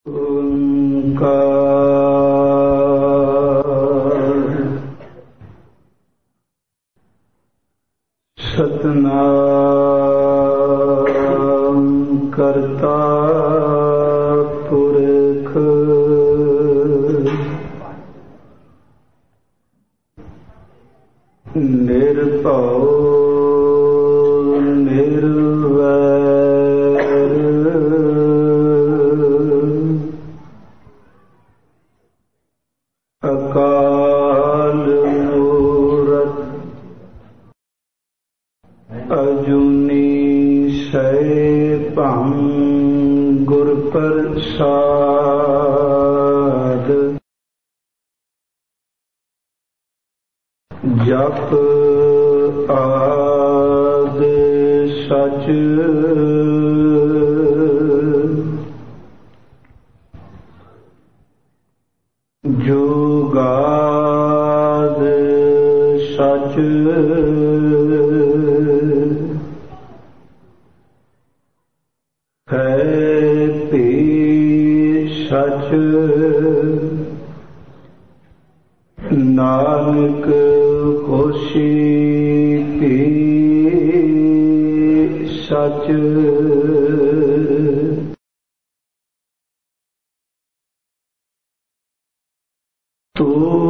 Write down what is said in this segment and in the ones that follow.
ਓਂਕਾਰ ਸਤਿਨਾਮ ਕਰਤਾ ਪੁਰਖ ਨਿਰਭਉ ਅਕਾਲ ਮੂਰਤ ਅਜੂਨੀ ਸੈਭੰ ਗੁਰ ਪ੍ਰਸਾਦ ਜਪ ਆਦਿ ਸਚ ਜੁਗਾਦ ਸਚ ਹੈ ਭੀ ਸਚ ਨਾਨਕ ਹੋਸੀ ਭੀ ਸਚ ਤੂ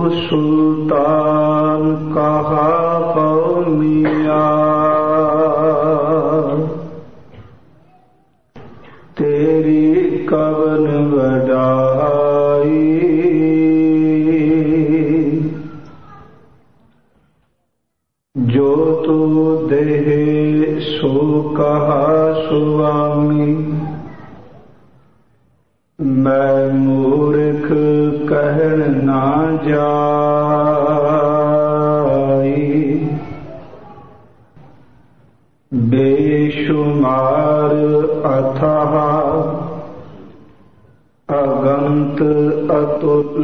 ਸੁਲਤਾਨ ਕਹਾ ਪਉ ਮੀਆਂ ਤੇਰੀ ਕਵਨ ਵਡਾਈ ਜੋ ਤੂ ਦੇਹ ਸੋ ਕਹਾ ਸੁਆਮੀ ਮੈਂ ਮੂਰਖ ਕਹਿਣ ਨਾ ਜਾਈ ਬੇਸ਼ੁਮਾਰ ਅਥਾਹ ਅਗੰਤ ਅਤੁਲ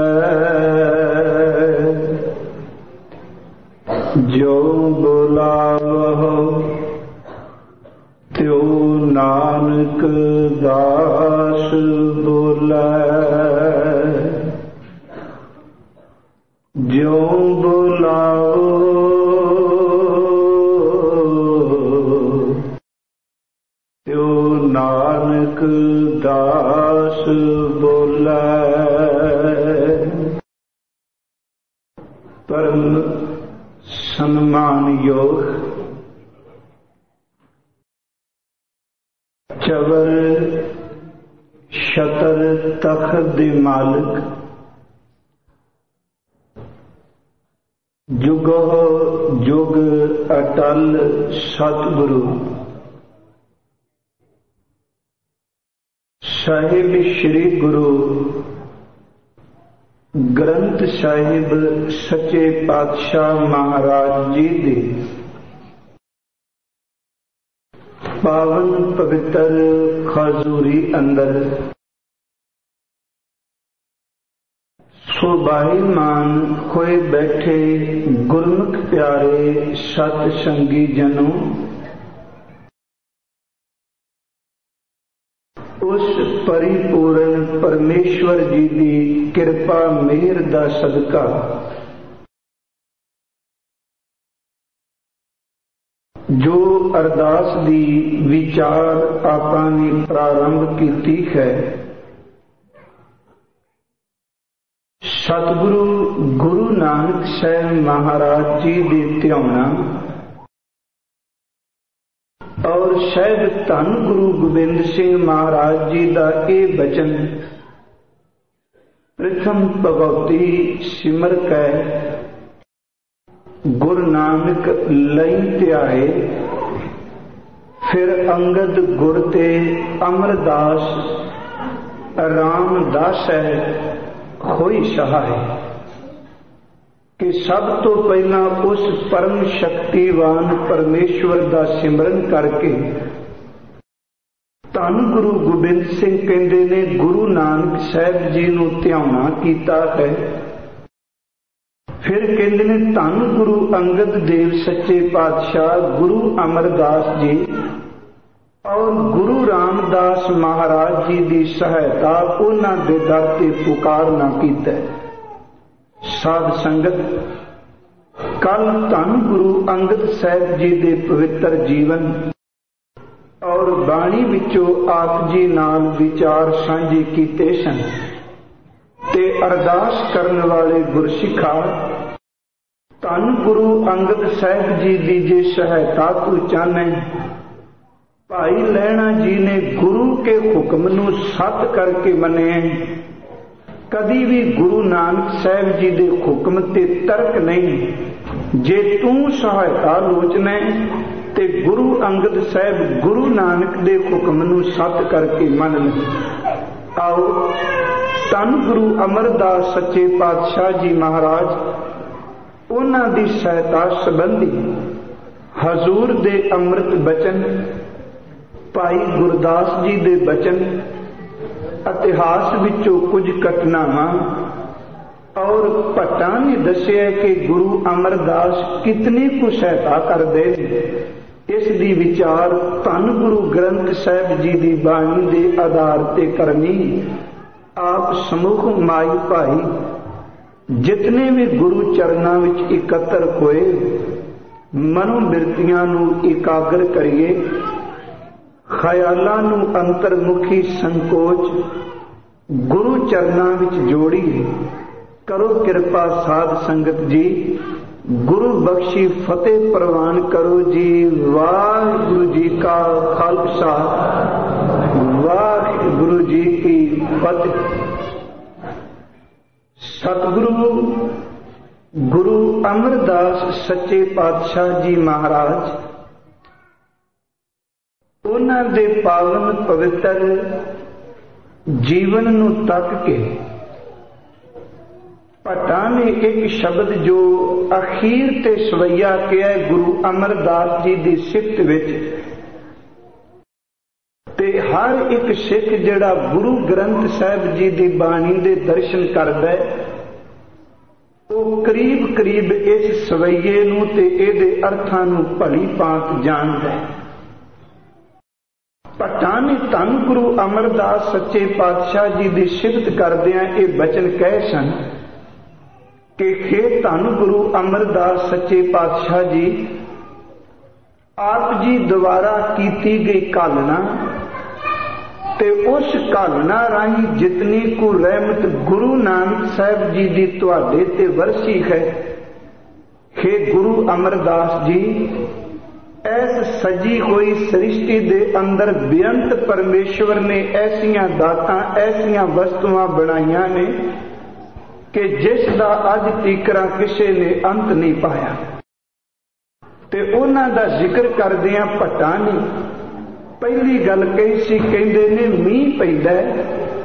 ਜੋ ਬੁਲਾਵਹੁ ਤਿਉ ਨਾਨਕ ਦਾਸ ਬੋਲੇ ਜਿਉ ਬੁਲਾਓ ਤਿਉ ਨਾਨਕ ਦਾਸ ਬੋਲੇ। ਪਰਮ ਸਨਮਾਨਯੋਗ ਚਵਰ ਛਤਰ ਤਖਤ ਦੇ ਮਾਲਕ ਜੁਗੋ ਜੁਗ ਅਟਲ ਸਤਿਗੁਰੂ ਸਾਹਿਬ ਸ੍ਰੀ ਗੁਰੂ ਗ੍ਰੰਥ ਸਾਹਿਬ ਸੱਚੇ ਪਾਤਸ਼ਾਹ ਮਹਾਰਾਜ ਜੀ ਦੇ ਪਾਵਨ ਪਵਿੱਤਰ ਖਜ਼ੂਰੀ ਅੰਦਰ ਸੁਭਾਈਮਾਨ ਹੋਏ ਬੈਠੇ ਗੁਰਮੁਖ ਪਿਆਰੇ ਸਤ ਸੰਗੀ ਜਨੋ, ਉਸ ਪਰਿਪੂਰਨ ਪਰਮੇਸ਼ਵਰ ਜੀ ਦੀ ਕਿਰਪਾ ਮਿਹਰ ਦਾ ਸਦਕਾ ਜੋ ਅਰਦਾਸ ਦੀ ਵਿਚਾਰ ਆਪਾਂ ਨੇ ਪ੍ਰਾਰੰਭ ਕੀਤੀ ਹੈ, ਸਤਿਗੁਰੂ ਗੁਰੂ ਨਾਨਕ ਸਾਹਿਬ ਮਹਾਰਾਜ ਜੀ ਦੇ ਧਿਆਉਣਾ ਔਰ ਸਾਹਿਬ ਧੰਨ ਗੁਰੂ ਗੋਬਿੰਦ ਸਿੰਘ ਮਹਾਰਾਜ ਜੀ ਦਾ ਇਹ ਬਚਨ ਪ੍ਰਥਮ ਭਗਉਤੀ ਸਿਮਰ ਕੈ ਗੁਰੂ ਨਾਨਕ ਲਈ ਧਿਆਏ, ਫਿਰ ਅੰਗਦ ਗੁਰ ਤੇ ਅਮਰਦਾਸ ਰਾਮਦਾਸੈ ਹੋਈ ਸਹਾਇ। ਕਿ ਸਭ ਤੋਂ ਪਹਿਲਾਂ ਉਸ ਪਰਮ ਸ਼ਕਤੀਵਾਨ ਪਰਮੇਸ਼ਵਰ ਦਾ ਸਿਮਰਨ ਕਰਕੇ ਧੰਨ ਗੁਰੂ ਗੋਬਿੰਦ ਸਿੰਘ ਕਹਿੰਦੇ ਨੇ ਗੁਰੂ ਨਾਨਕ ਸਾਹਿਬ ਜੀ ਨੂੰ ਧਿਆਉਣਾ ਕੀਤਾ ਹੈ। ਫਿਰ ਕਹਿੰਦੇ ਨੇ ਧੰਨ ਗੁਰੂ ਅੰਗਦ ਦੇਵ ਸੱਚੇ ਪਾਤਸ਼ਾਹ ਗੁਰੂ ਅਮਰਦਾਸ ਜੀ और गुरु रामदास महाराज जी की सहायता उन्हां दे दर ते पुकारना कीता। साध संगत, कल धन गुरु अंगद साहिब जी दे पवित्र जीवन और बाणी विचों आप जी नाल विचार सांझे कीते सन ते अरदास करन वाले गुरसिखा धन गुरु अंगद साहिब जी की जे सहायता तू चाहने, भाई लैणा जी ने गुरु के हुक्म नूं सत करके मने, कदी भी गुरु नानक साहिब जी दे हुक्म ते तर्क नहीं। जे तू सहायता लोचना ते गुरु अंगद साहिब गुरु नानक दे हुक्म नूं सत करके मन ले। आओ धन गुरु अमरदास सच्चे पातशाह जी महाराज उन्हां दी सहायता संबंधी हजूर दे अमृत बचन, भाई गुरदास जी दे बचन, इतिहास विचों कुछ घटनावां और भट्टां ने दस्सिया कि गुरु अमरदास कितनी कुछ सहायता करदे। इस दी विचार धन गुरु ग्रंथ साहिब जी दी बाणी दे आधार ते करनी। आप समूह माई भाई जितने भी गुरु चरनां विच इकत्तर होए, मनोबिरतियां नूं एकाग्र करिए, ख्यालां नूं अंतर्मुखी संकोच गुरु चरनां विच जोड़िए। करो किरपा साध संगत जी, गुरु बख्शी फतेह प्रवान करो जी। वाहिगुरु जी का खालसा, वाहिगुरु जी की फतेह। सतगुरु गुरु अमरदास सच्चे पातशाह जी महाराज उन्हां दे पावन पवित्र जीवन नूं तक के भट्टां ने एक शब्द जो अखीर ते सवैया किया गुरु अमरदास जी दी सिफत विच, ते हर एक सिख जिहड़ा गुरु ग्रंथ साहिब जी दी बाणी दे दर्शन करदा है, वो करीब करीब इस सवैये नूं ते इहदे अर्थां नूं भली भांत जाणदा है। भट्टां ने धन गुरु अमरदास सच्चे पातशाह जी की सिफत करदियां ये बचन कहे सन कि हे धन गुरु अमरदास सच्चे पातशाह जी, आप जी द्वारा कीती गई कालना ते उस कालना राही जितनी को रहमत गुरु नानक साहिब जी की तुहाडे ते वरसी है। हे गुरु अमरदास जी, ऐस सजी हुई सृष्टि दे अंदर बेअंत परमेश्वर ने ऐसियां दातां ऐसियां वस्तुआं बनाईयां ने कि जिस दा अज तीकरा किसे ने अंत नहीं पाया। ते उन्हां दा जिक्र करदियां भट्टां ने पहली गल कही सी, कहंदे ने मींह पैंदा है,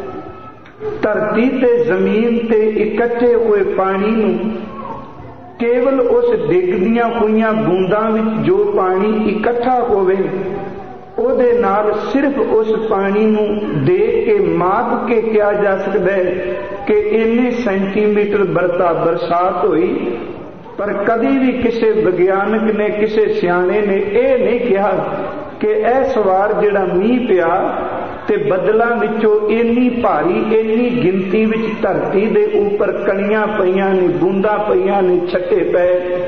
धरती ते जमीन ते इकट्ठे हुए पानी नूं केवल उस डिगदियां हुईयां बूंदां विच जो पानी इकट्ठा होवे ਉਹਦੇ ਨਾਲ सिर्फ उस पानी नूं देख के माप के किया जा सकता है कि इन्ने सेंटीमीटर बरसात हुई। पर कभी भी किसी विज्ञानक ने किसी सियाणे ने यह नहीं कहा कि इस वार जिहड़ा मींह पिया ते बदलां विचों इन्नी भारी इन्नी गिनती विच धरती दे उपर कणियां पईयां ने, बूंदां पईयां ने, छट्टे पे।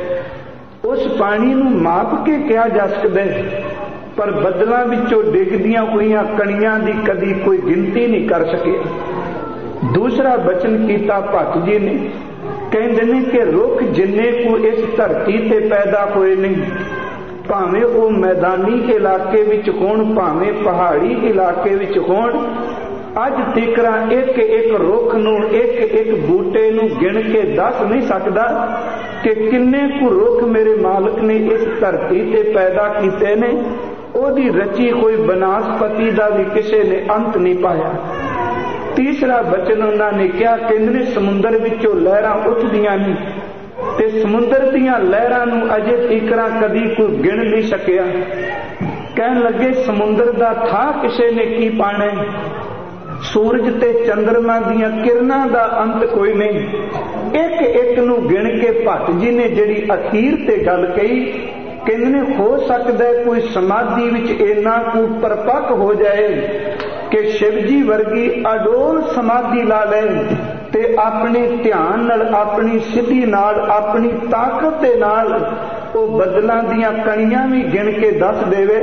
उस पानी नूं माप के किया जा सकता है, पर बदलां विचों डिगदियां हुईयां कणियां दी कदी कोई गिनती नहीं कर सके। दूसरा वचन कीता भट्ट जी ने, कहंदे ने कि रुख जिन्ने को इस धरती ते पैदा होए नहीं, भावें वो मैदानी इलाके विच होण भावें पहाड़ी इलाके विच होण, अज तिकरा एक एक रुख नूं एक एक बूटे नूं गिण के दस नहीं सकदा कि किन्ने को रुख मेरे मालक ने इस धरती ते पैदा कीते ने। ओदी रची कोई बनास्पति दा भी किसी ने अंत नहीं पाया। तीसरा वचन उन्होंने क्या, कहंदे समुंदर विचों लहरां उठदियां ने ते समुंदर दीयां लहरां नूं अजे तीकरा कदी कोई गिण नहीं सकिया। कहन लगे समुंदर दा था किसी ने की पाना, सूरज ते चंद्रमा दीयां किरणां दा अंत कोई नहीं। एक एक नूं गिण के भट्ट जी ने जिहड़ी अखीर ते गल कही ਕਹਿੰਦੇ ਨੇ ਹੋ ਸਕਦਾ ਕੋਈ ਸਮਾਧੀ ਵਿੱਚ ਇੰਨਾ ਕੁ ਪਰਪੱਕ ਹੋ ਜਾਏ ਕਿ ਸ਼ਿਵ ਜੀ ਵਰਗੀ ਅਡੋਲ ਸਮਾਧੀ ਲਾ ਲੈ ਤੇ ਆਪਣੇ ਧਿਆਨ ਨਾਲ, ਆਪਣੀ ਸਿੱਧੀ ਨਾਲ, ਆਪਣੀ ਤਾਕਤ ਦੇ ਨਾਲ ਉਹ ਬੱਦਲਾਂ ਦੀਆਂ ਕਣੀਆਂ ਵੀ ਗਿਣ ਕੇ ਦੱਸ ਦੇਵੇ,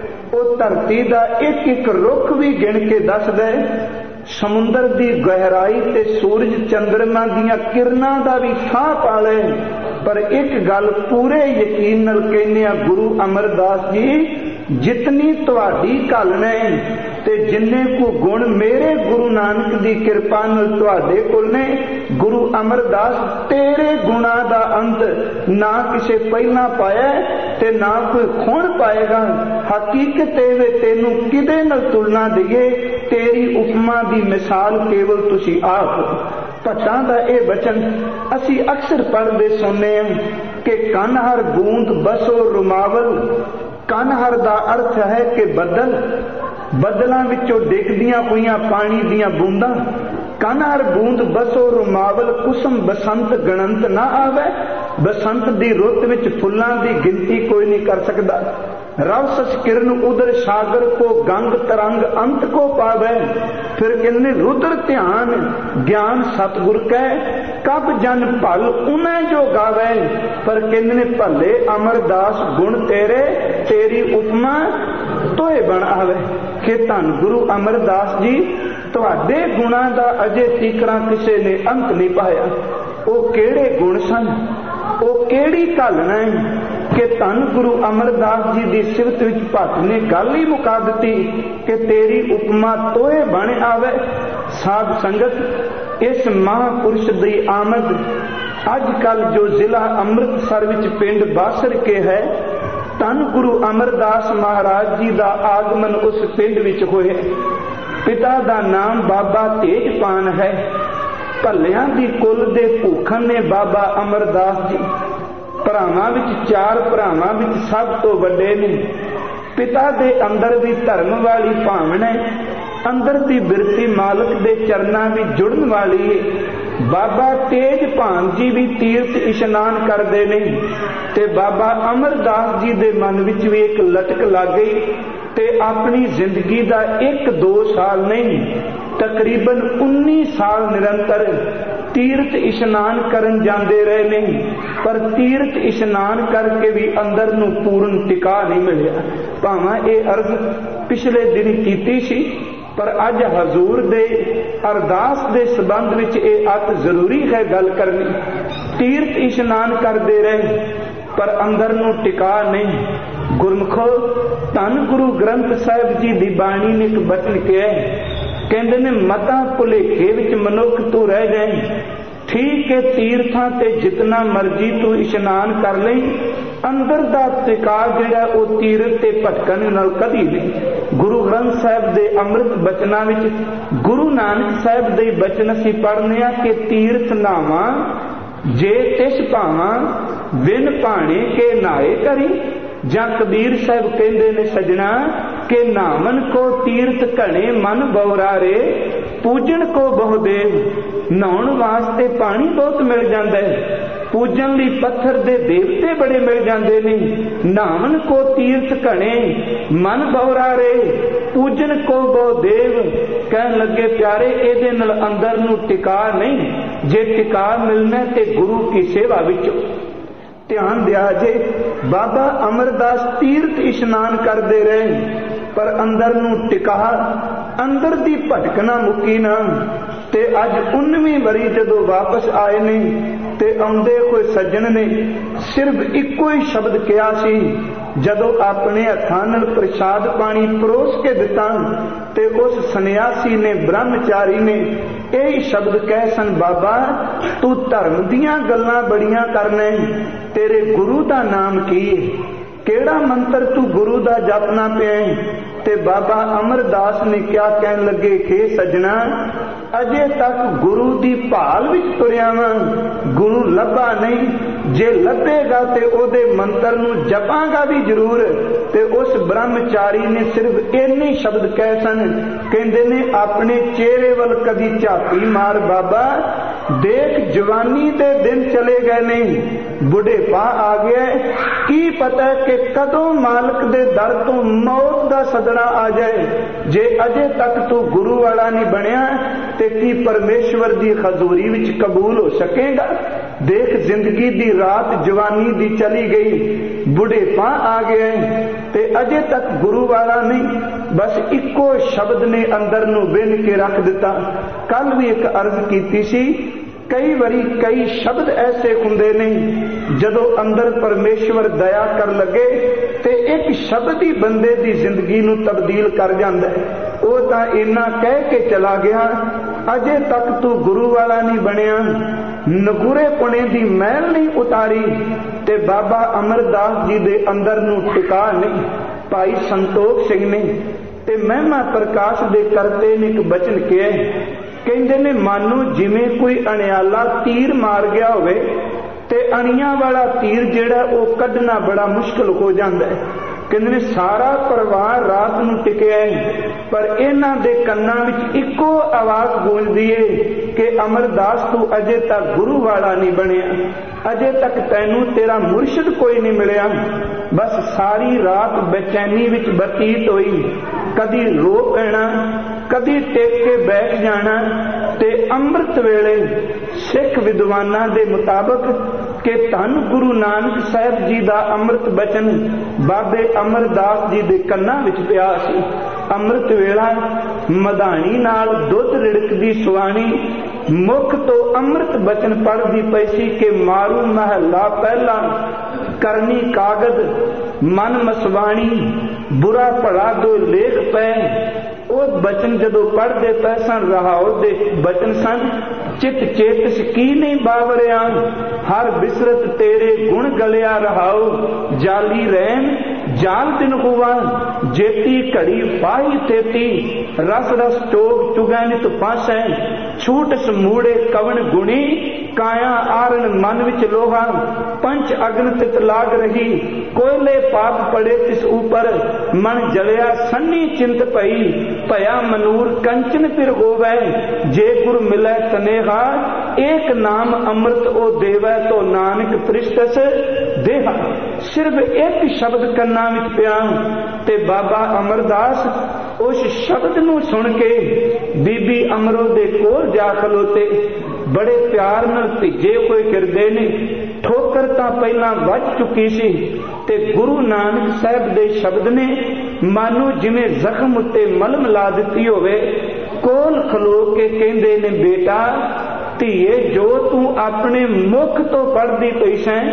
ਉਹ ਧਰਤੀ ਦਾ ਇੱਕ ਇੱਕ ਰੁੱਖ ਵੀ ਗਿਣ ਕੇ ਦੱਸ ਦੇ, ਸਮੁੰਦਰ ਦੀ ਗਹਿਰਾਈ ਤੇ ਸੂਰਜ ਚੰਦਰਮਾ ਦੀਆਂ ਕਿਰਨਾਂ ਦਾ ਵੀ ਸਾਹ ਪਾ ਲੈ। ਪਰ ਇੱਕ ਗੱਲ ਪੂਰੇ ਯਕੀਨ ਨਾਲ ਕਹਿੰਦੇ ਆ ਗੁਰੂ ਅਮਰਦਾਸ ਜੀ, ਜਿਤਨੀ ਤੁਹਾਡੀ ਘਾਲਣਾ ਤੇ ਜਿੰਨੇ ਕੋ ਗੁਣ ਮੇਰੇ ਗੁਰੂ ਨਾਨਕ ਦੀ ਕਿਰਪਾ ਨਾਲ ਤੁਹਾਡੇ ਕੋਲ ਨੇ, ਗੁਰੂ ਅਮਰਦਾਸ ਤੇਰੇ ਗੁਣਾਂ ਦਾ ਅੰਤ ਨਾ ਕਿਸੇ ਪਹਿਲਾਂ ਪਾਇਆ ਤੇ ਨਾ ਕੋਈ ਹੁਣ ਪਾਏਗਾ। ਹਕੀਕਤ ਇਹ ਵੇ ਤੈਨੂੰ ਕਿਦੇ ਨਾਲ ਤੁਲਨਾ ਦਈਏ, ਤੇਰੀ ਉਪਮਾ ਦੀ ਮਿਸਾਲ ਕੇਵਲ ਤੁਸੀਂ ਆਪ। ਭੱਟਾਂ ਦਾ ਇਹ ਬਚਨ ਅਸੀਂ ਅਕਸਰ ਪੜ੍ਹਦੇ ਸੁਣਦੇ ਹਾਂ ਕਿ ਕਨ ਹਰ ਬੂੰਦ ਬਸੋ ਰੁਮਾਵਲ। ਕਨ ਹਰ ਦਾ ਅਰਥ ਹੈ ਕਿ ਬੱਦਲ, ਬੱਦਲਾਂ ਵਿੱਚੋਂ ਡਿੱਗਦੀਆਂ ਹੋਈਆਂ ਪਾਣੀ ਦੀਆਂ ਬੂੰਦਾਂ। ਕਨ ਹਰ ਬੂੰਦ ਬਸੋ ਰੁਮਾਵਲ ਕੁਸਮ ਬਸੰਤ ਗਣੰਤ ਨਾ ਆਵੇ। ਬਸੰਤ ਦੀ ਰੁੱਤ ਵਿੱਚ ਫੁੱਲਾਂ ਦੀ ਗਿਣਤੀ ਕੋਈ ਨਹੀਂ ਕਰ ਸਕਦਾ। ਰਵ ਸਸ ਕਿਰਨ ਉਦਰ ਸਾਗਰ ਕੋ ਗੰਗ ਤਰੰਗ ਅੰਤ ਕੋ ਪਾਵੇ। ਫਿਰ ਕਹਿੰਦੇ ਰੁਦਰ ਧਿਆਨ ਗਿਆਨ ਸਤਿਗੁਰ ਕੈ ਕਬ ਜਨ ਭਲ ਉਨੈ ਜੋ ਗਾਵੇ। ਪਰ ਕਹਿੰਦੇ ਨੇ ਭਲੇ ਅਮਰਦਾਸ ਗੁਣ ਤੇਰੇ, ਤੇਰੀ ਉਪਮਾ ਤੋਏ ਬਣ ਆਵੇ। ਕਿ ਧੰਨ ਗੁਰੂ ਅਮਰਦਾਸ ਜੀ, ਤੁਹਾਡੇ ਗੁਣਾਂ ਦਾ ਅਜੇ ਤੀਕਰਾਂ ਕਿਸੇ ਨੇ ਅੰਤ ਨਹੀਂ ਪਾਇਆ। ਉਹ ਕਿਹੜੇ ਗੁਣ ਸਨ, ਉਹ ਕਿਹੜੀ ਘਾਲਣਾ ਹੈ ਕਿ ਧੰਨ ਗੁਰੂ ਅਮਰਦਾਸ ਜੀ ਦੀ ਸਿਫਤ ਵਿੱਚ ਭੱਟ ਨੇ ਗੱਲ ਹੀ ਮੁਕਾ ਦਿੱਤੀ ਕਿ ਤੇਰੀ ਉਪਮਾ ਤੋਏ ਬਣ ਆਵੇ। ਸਾਧ ਸੰਗਤ, ਇਸ ਮਹਾਂਪੁਰਸ਼ ਦੀ ਆਮਦ ਅੱਜ ਕੱਲ ਜੋ ਜ਼ਿਲ੍ਹਾ ਅੰਮ੍ਰਿਤਸਰ ਵਿੱਚ ਪਿੰਡ ਬਾਸਰ ਕੇ ਹੈ, ਧੰਨ ਗੁਰੂ ਅਮਰਦਾਸ ਮਹਾਰਾਜ ਜੀ ਦਾ ਆਗਮਨ ਉਸ ਪਿੰਡ ਵਿੱਚ ਹੋਇਆ। ਪਿਤਾ ਦਾ ਨਾਮ ਬਾਬਾ ਤੇਜਪਾਨ ਹੈ। ਭੱਲਿਆਂ ਦੀ ਕੁੱਲ ਦੇ ਭੂਖਣ ਨੇ ਬਾਬਾ ਅਮਰਦਾਸ ਜੀ। ਭਰਾਵਾਂ ਵਿੱਚ 4 ਭਰਾਵਾਂ ਵਿੱਚ ਸਭ ਤੋਂ ਵੱਡੇ ਨੇ। ਪਿਤਾ ਦੇ ਅੰਦਰ ਵੀ ਧਰਮ ਵਾਲੀ ਭਾਵਨਾ ਹੈ, ਅੰਦਰ ਦੀ ਬਿਰਤੀ ਮਾਲਕ ਦੇ ਚਰਨਾਂ ਵਿੱਚ ਜੁੜਨ ਵਾਲੀ ਹੈ। ਬਾਬਾ ਤੇਜਪਾਨ ਜੀ ਵੀ ਤੀਰਥ ਇਸ਼ਨਾਨ ਕਰਦੇ ਨੇ ਤੇ ਬਾਬਾ ਅਮਰਦਾਸ ਜੀ ਦੇ ਮਨ ਵਿੱਚ ਵੀ ਇੱਕ ਲਟਕ ਲੱਗ ਗਈ ਤੇ ਆਪਣੀ ਜ਼ਿੰਦਗੀ ਦਾ 1-2 ਸਾਲ ਨਹੀਂ, ਤਕਰੀਬਨ 19 ਸਾਲ ਨਿਰੰਤਰ ਤੀਰਥ ਇਸ਼ਨਾਨ ਕਰਨ ਜਾਂਦੇ ਰਹੇ ਨੇ। ਪਰ ਤੀਰਥ ਇਸ਼ਨਾਨ ਕਰਕੇ ਵੀ ਅੰਦਰ ਨੂੰ ਪੂਰਨ ਟਿਕਾ ਨਹੀਂ ਮਿਲਿਆ। ਭਾਵੇਂ ਇਹ ਅਰਜ਼ ਪਿਛਲੇ ਦਿਨ ਕੀਤੀ ਸੀ, ਪਰ ਅੱਜ ਹਜ਼ੂਰ ਦੇ ਅਰਦਾਸ ਦੇ ਸੰਬੰਧ ਵਿੱਚ ਇਹ ਅਤ ਜ਼ਰੂਰੀ ਹੈ ਗੱਲ ਕਰਨੀ। ਤੀਰਥ ਇਸ਼ਨਾਨ ਕਰਦੇ ਰਹੇ ਪਰ ਅੰਦਰ ਨੂੰ ਟਿਕਾ ਨਹੀਂ। ਗੁਰਮੁਖੋ, ਧੰਨ ਗੁਰੂ ਗ੍ਰੰਥ ਸਾਹਿਬ ਜੀ ਦੀ ਬਾਣੀ ਨੇ ਇੱਕ ਬਚਨ ਕਿਹਾ, ਕਹਿੰਦੇ ਨੇ ਮਤਾਂ ਭੁਲੇਖੇ ਵਿੱਚ ਮਨੁੱਖ ਤੂੰ ਰਹਿ ਜਾਏ। ਠੀਕ ਹੈ, ਤੀਰਥਾਂ ਤੇ ਜਿਤਨਾ ਮਰਜੀ ਤੂੰ ਇਸ਼ਨਾਨ ਕਰ ਲਈ, ਅੰਦਰ ਦਾ ਟਿਕਾ ਜਿਹੜਾ ਉਹ ਤੀਰਥ ਤੇ ਭਟਕਣ ਨਾਲ ਕਦੀ ਨਹੀਂ। ਗੁਰੂ ਗ੍ਰੰਥ ਸਾਹਿਬ ਦੇ ਅੰਮ੍ਰਿਤ ਬਚਨਾਂ ਵਿੱਚ ਗੁਰੂ ਨਾਨਕ ਸਾਹਿਬ ਦੇ ਬਚਨ ਅਸੀਂ ਪੜ੍ਹਨੇ ਆ ਕਿ ਤੀਰਥ ਨਾਵਾਂ ਜੇ ਤਿਸ ਭਾਵਾਂ ਵਿਨ ਭਾਣੇ ਕੇ ਨਾਏ ਕਰੀ। ਜਾਂ ਕਬੀਰ ਸਾਹਿਬ ਕਹਿੰਦੇ ਨੇ ਸਜਣਾ ਕਿ ਨਾਮਨ ਕੋ ਤੀਰਥ ਘਣੇ ਮਨ ਬਉਰਾਰੇ, ਪੂਜਣ ਕੋ ਬਹੁ ਦੇਵ। ਨਹਾਉਣ ਵਾਸਤੇ ਪਾਣੀ ਬਹੁਤ ਮਿਲ ਜਾਂਦਾ ਹੈ, ਪੂਜਣ ਲਈ ਪੱਥਰ ਦੇ ਦੇਵਤੇ ਬੜੇ ਮਿਲ ਜਾਂਦੇ ਨੇ। ਨਾਮਨ ਕੋ ਤੀਰਥ ਘਣੇ ਮਨ ਬਉਰਾਰੇ, ਪੂਜਣ ਕੋ ਬਹੁ ਦੇਵ। ਕਹਿਣ ਲੱਗੇ ਪਿਆਰੇ, ਇਹਦੇ ਨਾਲ ਅੰਦਰ ਨੂੰ ਟਿਕਾ ਨਹੀਂ। ਜੇ ਟਿਕਾ ਮਿਲਣਾ ਤੇ ਗੁਰੂ ਕੀ ਸੇਵਾ ਵਿੱਚ ਧਿਆਨ ਦਿਆ ਜੇ। ਬਾਬਾ ਅਮਰਦਾਸ ਤੀਰਥ ਇਸ਼ਨਾਨ ਕਰਦੇ ਰਹੇ ਪਰ ਅੰਦਰ ਨੂੰ ਟਿਕਾ, ਅੰਦਰ ਦੀ ਭਟਕਣਾ ਮੁੱਕੀ ਨਾ। ਤੇ ਅੱਜ 19ਵੀਂ ਵਰੀ ਜਦੋਂ ਵਾਪਸ ਆਏ ਨੇ ਤੇ ਆਉਂਦੇ ਕੋਈ ਸੱਜਣ ਨੇ ਸਿਰਫ ਇੱਕੋ ਹੀ ਸ਼ਬਦ ਕਿਹਾ ਸੀ। ਜਦੋਂ ਆਪਣੇ ਹੱਥਾਂ ਨਾਲ ਪ੍ਰਸ਼ਾਦ ਪਾਣੀ ਪਰੋਸ ਕੇ ਦਿੱਤਾ ਤੇ ਉਸ ਸੰਨਿਆਸੀ ਨੇ, ਬ੍ਰਹਮਚਾਰੀ ਨੇ ਇਹ ਸ਼ਬਦ ਕਹੇ ਸਨ, ਬਾਬਾ ਤੂੰ ਧਰਮ ਦੀਆਂ ਗੱਲਾਂ ਬੜੀਆਂ ਕਰਨਾ, ਤੇਰੇ ਗੁਰੂ ਦਾ ਨਾਮ ਕੀ ਹੈ, ਕਿਹੜਾ ਮੰਤਰ ਤੂੰ ਗੁਰੂ ਦਾ ਜਪਣਾ ਪਿਆ। ਤੇ ਬਾਬਾ ਅਮਰਦਾਸ ਨੇ ਕਿਹਾ, ਕਹਿਣ ਲੱਗੇ ਕਿ ਸੱਜਣਾ, ਅਜੇ ਤੱਕ ਗੁਰੂ ਦੀ ਭਾਲ ਵਿੱਚ ਤੁਰਿਆ ਵਾਂ, ਗੁਰੂ ਲੱਭਾ ਨਹੀਂ। ਜੇ ਲੱਭੇਗਾ ਤੇ ਉਹਦੇ ਮੰਤਰ ਨੂੰ ਜਪਾਂਗਾ ਵੀ ਜ਼ਰੂਰ। ਤੇ ਉਸ ਬ੍ਰਹਮਚਾਰੀ ਨੇ ਸਿਰਫ ਇੰਨੇ ਸ਼ਬਦ ਕਹੇ ਸਨ, ਕਹਿੰਦੇ ਨੇ ਆਪਣੇ ਚਿਹਰੇ ਵੱਲ ਕਦੀ ਝਾਤੀ ਮਾਰ ਬਾਬਾ, ਦੇਖ ਜਵਾਨੀ ਦੇ ਦਿਨ ਚਲੇ ਗਏ ਨੇ, बुढ़ेपा आ गया, की पता कि कदों मालिक दे दर तो मौत दा सदना आ जाए। जे अजे तक तू गुरु वाला नहीं बनया ते की परमेश्वर दी हजूरी विच कबूल हो सकेगा। देख जिंदगी दी रात जवानी दी चली गई, बुढ़ेपा आ गया ते अजे तक गुरु वाला नहीं। बस इको शब्द ने अंदर नू बिन के रख दिता। कल भी एक अर्ज कीती सी, कई बारी कई शब्द ऐसे हुंदे ने जदों अंदर परमेश्वर दया कर लगे ते एक शब्द ही बंदे दी जिंदगी नू तब्दील कर जांदा है। वो तां इन्ना कह के चला गया, अजे तक तू गुरु वाला नहीं बनया, नगुरे पुणे दी मैल नहीं उतारी ते बाबा अमरदास जी दे अंदर नू टिका नहीं। भाई संतोख सिंह ने ते महिमा प्रकाश दे करते ने एक बचन किया, कहंदे ने मानो जिवें कोई अणियाला तीर मार गया होवे ते अणियां वाला तीर जिहड़ा वो कढना बड़ा मुश्किल हो जाता है। कहंदे ने सारा परिवार रात नूं टिकिया है, पर इन्हां दे कन्नां विच इक्को आवाज गूंजदी है कि अमरदास तू अजे तक गुरु वाला नहीं बनया, अजे तक तैनू तेरा मुर्शिद कोई नहीं मिलिया। बस सारी रात बेचैनी विच बतीत होई, कदी रो पैना, कदी टेक के बैठ जाना। ते अमृत वेले सिख विद्वानां दे मुताबक कि धन गुरु नानक साहब जी दा अमृत बचन बाबे अमरदास जी दे कन्नां विच पिया सी। अमृत वेला मधानी नाल दुध रिड़कदी सुआणी मुख तो अमृत बचन पढ़दी पई सी कि मारू महला पहला करनी कागद मन मसवाणी बुरा भला दो लेख पै। वो बचन जदों पढ़ते पै सन रहाओ दे बचन सन, चित चेतस की नहीं बावरिया, हर बिसरत तेरे गुण गलिया रहाओ, जाली रैन जाल दिन हुआ, जेती घड़ी फाही तेती, रस रस टोग चुगै नित पासै, छूट समूड़े कवन गुणी, काया आरण मन विच लोहा, पंच अग्न तित लाग रही, कोयले पाप पड़े तिस ऊपर, मन जलिया सन्नी चिंत पई, भया मनूर कंचन फिर होवै, जे गुर मिलै तनेहा, एक नाम अमृत ओ देवै, तो नानक त्रिस्तस देहा। सिर्फ एक शब्द कन्ना विच पिया ते बाबा अमरदास उस शब्द नू सुन के बीबी अमरो दे कोल जा खलोते, बड़े प्यार नाल भिजे होए फिरदे ने। ठोकर तां पहलां वज चुकी सी ते गुरु नानक साहब दे शब्द ने मानो जिवें जख्म उत्ते मलम ला दित्ती होवे। कोल खलो के कहंदे ने, बेटा धीए जो तू अपने मुख तो पढ़दी पई सैं,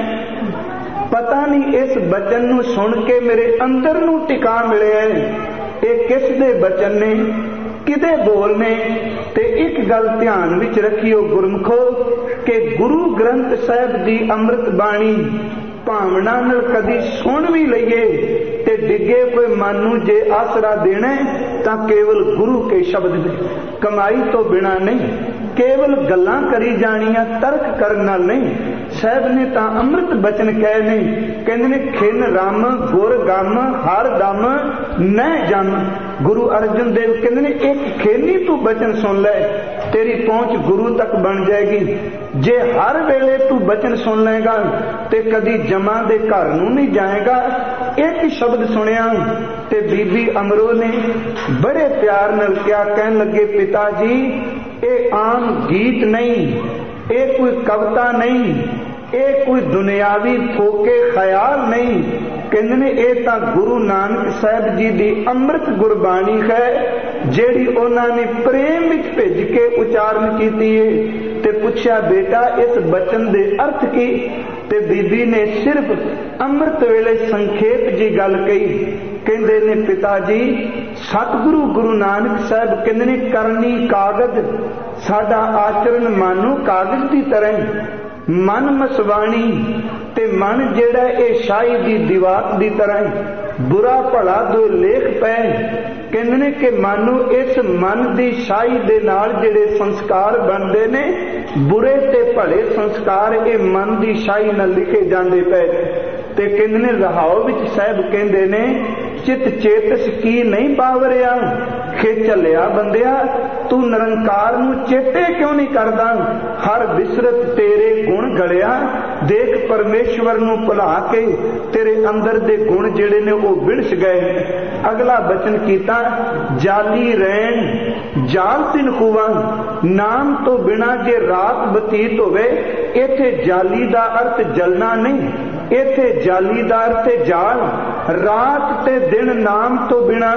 पता नहीं इस बचन नू सुन के मेरे अंदर नू टिका मिलिया है। ये किस दे बचन ने, किदे बोल ने? ते एक गल ध्यान विच रखियो गुरमुखो कि गुरु ग्रंथ साहिब दी अमृत बाणी भावना नाल कदी सुन भी लईए ते डिगे कोई मानू जे आसरा देना तां केवल गुरु के शब्द दे, कमाई तो बिना नहीं, केवल गल्लां करी जानियां तर्क करन नाल नहीं। साहब ने तां अमृत बचन कहे ने, कहंदे ने खिन रम गुर गम हर दम न जम। गुरु अर्जन देव कहंदे ने एक खेनी तू बचन सुन ले, तेरी पहुंच गुरु तक बन जाएगी। जे हर वेले तू बचन सुन लेगा ते कदी जमा दे घर नूं नहीं जाएगा। एक शब्द सुनिया ते बीबी अमरो ने बड़े प्यार नाल क्या कहन लगे, पिता जी ये आम गीत नहीं, ये कोई कविता नहीं, ये कोई दुनियावी फोके ख्याल नहीं। कहंदे ने ये तां गुरु नानक साहब जी दी अमृत गुरबाणी है जेड़ी उन्हां ने प्रेम विच भेज के उचारण कीती है। ते पुछया बेटा इस बचन दे अर्थ की? ते बीबी ने सिर्फ अमृत वेले संखेप जी गल कही। कहंदे ने पिताजी सतगुरु गुरु नानक साहब कहंदे ने करनी कागज, साडा आचरण मानो कागज की तरह, मन मसवाणी ते मन जेड़ा ए शाही दी दीवार दी तरह, बुरा भला दो लेख पै। कहंदे ने कि मानो इस मन दी शाही दे नाल जेड़े संस्कार बनदे ने, बुरे ते भले संस्कार ए मन दी शाही नाल लिखे जांदे पै। ते कहंदे ने रहाओ विच साहब कहंदे ने चित चेतस की नहीं बावरिया, खेचलिया बंदिया तू निरंकार नू चेते क्यों नहीं करदा? हर बिसरत तेरे गुण गलिया, देख परमेश्वर नू भुला के तेरे अंदर दे गुण जिहड़े ने वो बिड़स गए। अगला बचन कीता, जाली रैन जाल तिन खुआ, नाम तो बिना जे रात बतीत होवे। इथे जाली दा अर्थ जलना नहीं, इथे जाली दा अर्थ जाल। रात ते दिन नाम तो बिना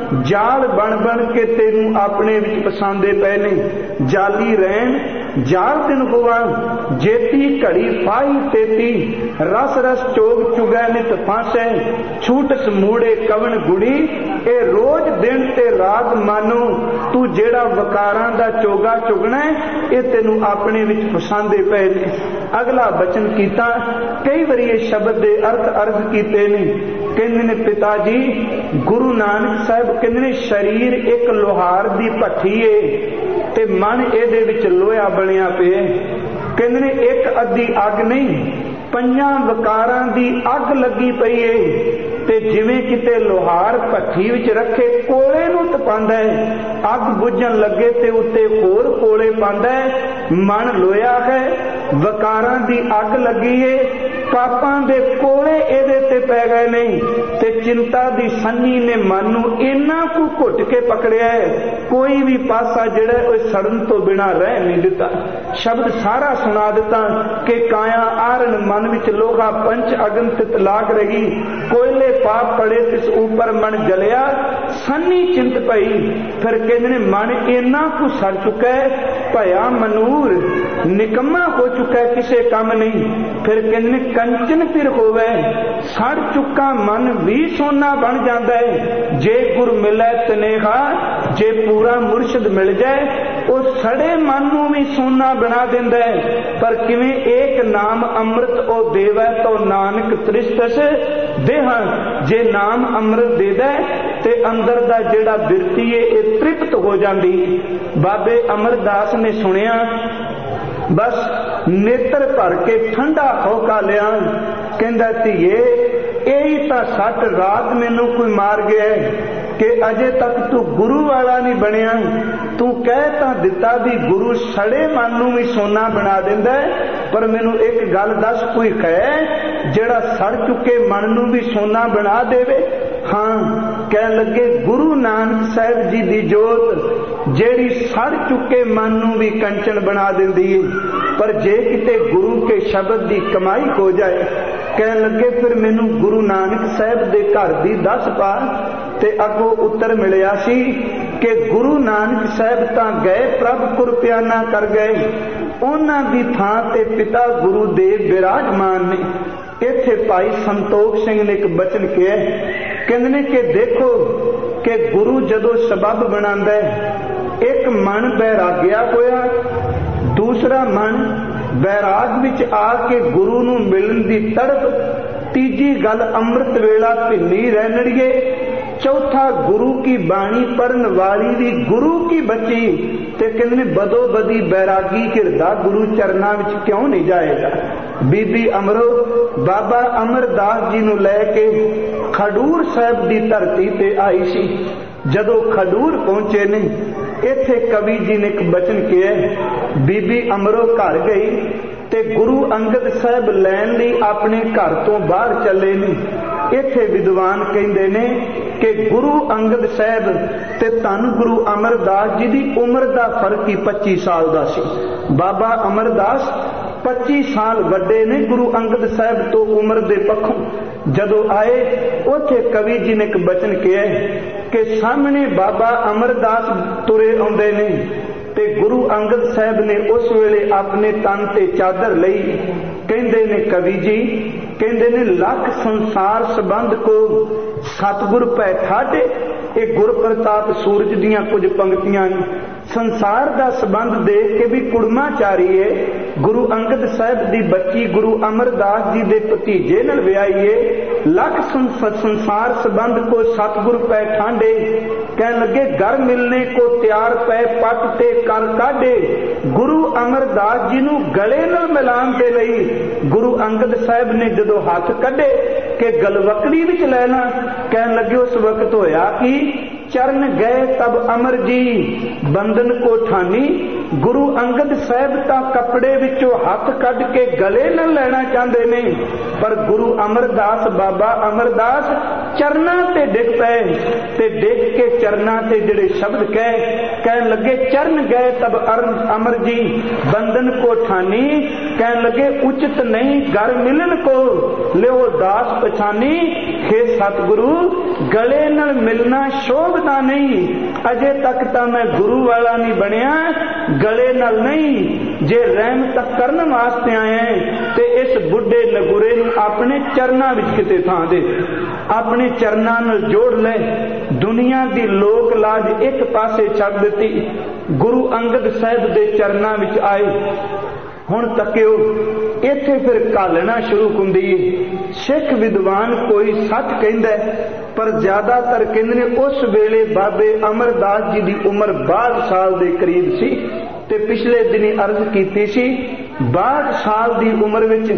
जाल बन बन के तेनू अपने विच पसांदे पए ने। जाली रहन जाल दिन हुआ, जेती घड़ी फाही तेती, रस रस चोग चुगै नित फांसै, छूट समूड़े कवन गुड़ी। ए रोज दिन ते रात मानो तू जेड़ा वकारां दा चोगा चुगना ए तेनू अपने विच फसांदे पए ने। अगला बचन कीता, कई बार ये शब्द दे अर्थ अर्ज कीते ने। कहंदे ने पिता जी गुरु नानक साहब कहंदे ने शरीर एक लोहार दी भट्ठी है ते मन इहदे विच लोहा बनिया पिया। कहंदे ने एक अद्धी अग नहीं, पंजां वकारां दी अग लगी पई है। ते जिवें किते लोहार भट्ठी विच रखे कोले नूं तपांदा है, अग बुझण लगे ते उत्ते होर कोले पांदा है। मन लोया है, वकारां दी अग लगी है, पापां दे कोले इहदे ते पै गए ने ते चिंता दी सन्नी ने मन नूं इन्ना कु घुट के पकड़िया है, कोई भी पासा जिहड़ा ओह सड़न तो बिना रह नहीं दिता। शब्द सारा सुना दिता कि काया आरण मन विच लोहा, पंच अगन तित लाग रही, कोयले पाप पड़े तिस ऊपर मन जलिया, सन्नी चिंत पई। फिर कहंदे ने मन इन्ना कु सड़ चुका है, भया मनूर निकम्मा हो चुका है, किसे काम नहीं। फिर कहंदे ने कंचन फिर होवे, सड़ चुका मन भी सोना बन जाता है। जे गुर मिले तनेहा, जे पूरा मुर्शद मिल जाए वो सड़े मन नूं भी सोना बना देंदा है। पर किवें एक नाम अमृत ओ देवै तो नानक तृष्टस देहा। जे नाम अमृत दे दे ते अंदर दा जेड़ा बिरती है ये तृप्त हो जाती। बाबे अमरदास ने सुनिया, बस नेत्र भर के ठंडा होका लिया। कहंदा धीए यही तां सट रात मैनू कोई मार गया है कि अजे तक तू गुरु वाला नहीं बनया। तू कह तां दिता भी गुरु सड़े मन नूं भी सोना बना दिंदा है, पर मैनू एक गल दस, कोई कहे जेड़ा सड़ चुके मन नूं भी सोना बना देवे? हाँ, कह लगे गुरु नानक साहब जी दी जोत जेड़ी सड़ चुके मन नूं भी कंचन बना दिंदी है। पर जे किते गुरु के शब्द दी कमाई हो जाए, कह लगे फिर मैनू गुरु नानक साहब दे घर दी दस पा। ते अगों उत्तर मिलिया सी कि गुरु नानक साहब तां गए प्रभ कुरपियाना कर गए, उन्हां दी थां ते पिता गुरुदेव विराजमान ने। इत्थे भाई संतोख सिंह ने एक बचन किया, कहंदे ने कि देखो कि गुरु जदों सबब बनांदा है, एक मन बैराग्या होया, दूसरा मन बैराग विच आके गुरु नूं मिलण दी तड़प, तीजी गल अमृत वेला भिन्नी रहणड़िए, चौथा गुरु की बाणी पढ़न वाली भी गुरु की बच्ची। ते कहंदे बदो बदी बैरागी हिरदा गुरु चरना विच क्यों नहीं जाएगा। बीबी अमरो बाबा अमरदास जी नूं लैके खडूर साहब दी धरती ते आई सी। जदों खडूर पहुंचे ने, इत्थे कवि जी ने एक बचन किया, बीबी अमरो घर गई ते गुरु अंगद साहब लैन लई अपने घर तो बाहर चले ने। इत्थे विद्वान कहंदे ने कि गुरु अंगद साहब ते धन गुरु अमरदास जी दी उम्र दा फर्क ही 25 साल दा सी। बाबा अमरदास 25 साल वड्डे ने गुरु अंगद साहब तो उम्र दे पक्षों। जदों आए उथे कवि जी ने एक बचन किया कि सामने बाबा अमरदास तुरे आउंदे ने ते गुरु अंगद साहब ने उस वेले अपने तन ते चादर लई। कहंदे ने कवि जी, कहंदे ने लख संसार संबंध को सतगुर पै ठाडे। ये गुर प्रताप सूरज दियां कुछ पंक्तियां ने। संसार दा संबंध देख के भी कुड़माचारी है। गुरु अंगद साहब दी बच्ची गुरु अमरदास जी दे भतीजे नाल विआही है। लख संसार संबंध को सतगुर पै ठांडे। कहने लगे घर मिलने को तैयार पै पट ते कर काढे। गुरु अमरदास जी नूं गले नाल मिलान दे लई गुरु अंगद साहब ने जदों हाथ कढे कि गलवकड़ी विच लैना, कहने लगे उस वक्त होया कि चरण गए तब अमर जी बंधन को ठानी। गुरु अंगद साहब ता कपड़े विचों हथ कढ के गले न लेना चाहते ने, पर गुरु अमरदास बाबा अमरदास चरना ते डिग पे ते डिग के चरना ते जिहड़े शब्द कह लगे चरण गए तब अमर जी बंधन को ठानी। कह लगे उचित नहीं घर मिलन को लियो दास पछानी। हे सतगुरु गले नाल मिलना शोभदा नहीं, अजे तक तां मैं गुरु वाला नहीं बनया, गले नाल नहीं। जे रहमत करन वास्ते आए ते इस बुढ़े नगुरे नूं अपने चरना विच किते थां दे, अपने चरना नाल जोड़ ले। दुनिया दी लोक लाज एक पासे छड्ड दित्ती, गुरु अंगद साहिब दे चरना विच आए। हुण तकियो इत्थे फिर घालना शुरू हुंदी है। सिख विद्वान कोई सच कहंदा है, पर ज्यादातर कहंदे ने उस वेले बाबे अमरदास जी दी उम्र 62 साल दे करीब सी। ते पिछले दिनी अर्ज कीती सी 62 साल दी उम्र विच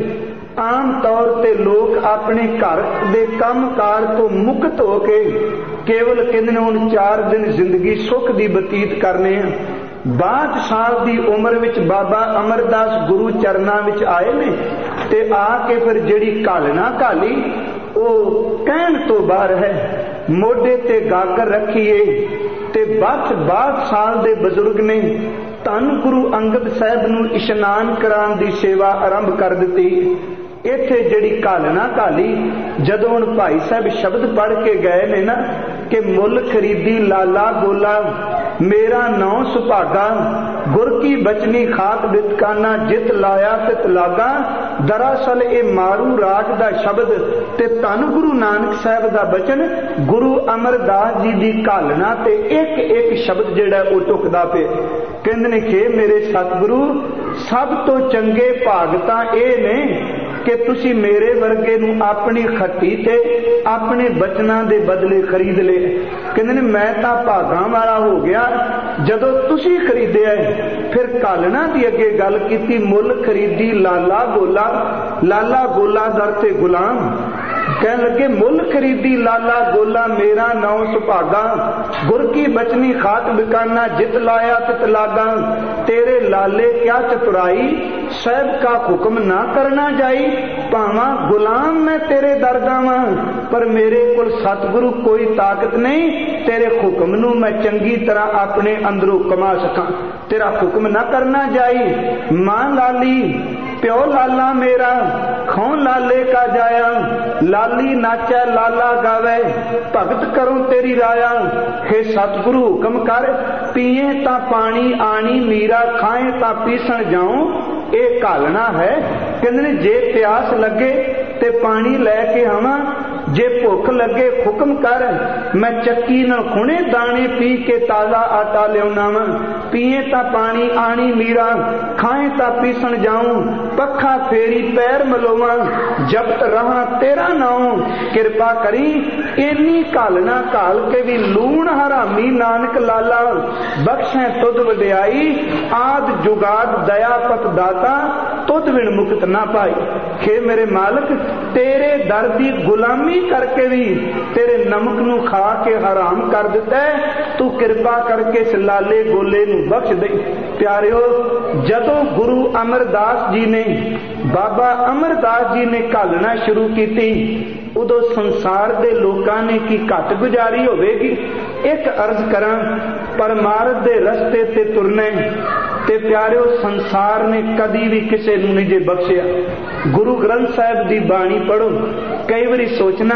आम तौर ते लोग अपने घर दे काम कार तो मुक्त हो के केवल कहंदे ने हुण 4 दिन जिंदगी सुख दी बतीत करने हैं। 62 साल की उम्र विच बाबा अमरदास गुरु चरना विच आए ने ते आके फिर जिहड़ी घालना घाली वो कहण तो बाहर है। मोढे ते गागर रखीए ते 62 साल दे बजुर्ग ने धन गुरु अंगद साहब नूं इशनान कराउण दी सेवा आरंभ कर दित्ती। इत्थे जिहड़ी घालना घाली जदों हुण भाई साहब शब्द पढ़ के गए ने ना कि मुल खरीदी लाला गोला मेरा नौ सुभागा, गुर की बचनी खाक बितकाना जित लाया तित लागा। दरअसल ये मारू राज दा शब्द ते धन गुरु नानक साहब दा बचन गुरु अमरदास जी दी घालना ते एक एक शब्द जिहड़ा वो टुकदा पे। कहंदे ने कि मेरे सतगुरु सब तो चंगे भाग तां इह ने कि तुसी मेरे वर्गे नूं अपनी खट्टी ते अपने बचना दे बदले खरीद ले। कहंदे ने मैं तां भागां वाला हो गया जदों तुसी खरीदिया। फिर घालना दी अगे गल कीती मुल खरीदी लाला गोला। लाला गोला दर ते गुलाम कह लगे मुल खरीदी लाला गोला मेरा नौ सुभागा, गुर की बचनी खाक बिकाना जित लाया तित लागा। तेरे लाले क्या चतुराई साहब का हुक्म ना करना जाई, भावा गुलाम मैं तेरे दर जावां पर मेरे कोल सतगुरु कोई ताकत नहीं तेरे हुक्म नूं मैं चंगी तरह अपने अंदरों कमा सकां। तेरा हुक्म ना करना जाई। मां लाली प्यो लाला मेरा खौ लाले का जाया, लाली नाचा लाला गावे भगत करो तेरी राया। हे सतगुरु हुक्म कर पिए ता पानी आनी मीरा, खाए ता पीसण जाऊं ये घालना है। कहंदे जे प्यास लगे ते पानी लैके आवां, जे भुख लगे हुक्म कर मैं चक्की नाल खुणे दाने पी के ताजा आटा लियाउणा वा। पिए ता पानी आनी मीरा, खाए ता पीसण जाऊं पखा फेरी पैर मलोवां, जबत रहा तेरा नाम किरपा करी। इन्नी घालना घाल के भी लूण हरामी नानक लाला बख्शे तुद वडियाई। आद जुगाद दया पत दाता तुद विण मुक्त ना पाई। खे मेरे मालक तेरे दर दी गुलामी करके भी तेरे नमक नू खा के हराम कर दिता है, तू कृपा करके इस लाले गोले नू बख्श दे। प्यारियो जदों गुरु अमरदास जी ने बाबा अमरदास जी ने घालना शुरू की उदों संसार दे लोकां ने की घट गुजारी होवेगी। एक अर्ज करा परमार्थ दे रस्ते ते तुरने ते प्यारियो संसार ने कदी भी किसी नूं नहीं जे बख्शिया। गुरु ग्रंथ साहिब दी बाणी पढ़ो, कई बारी सोचना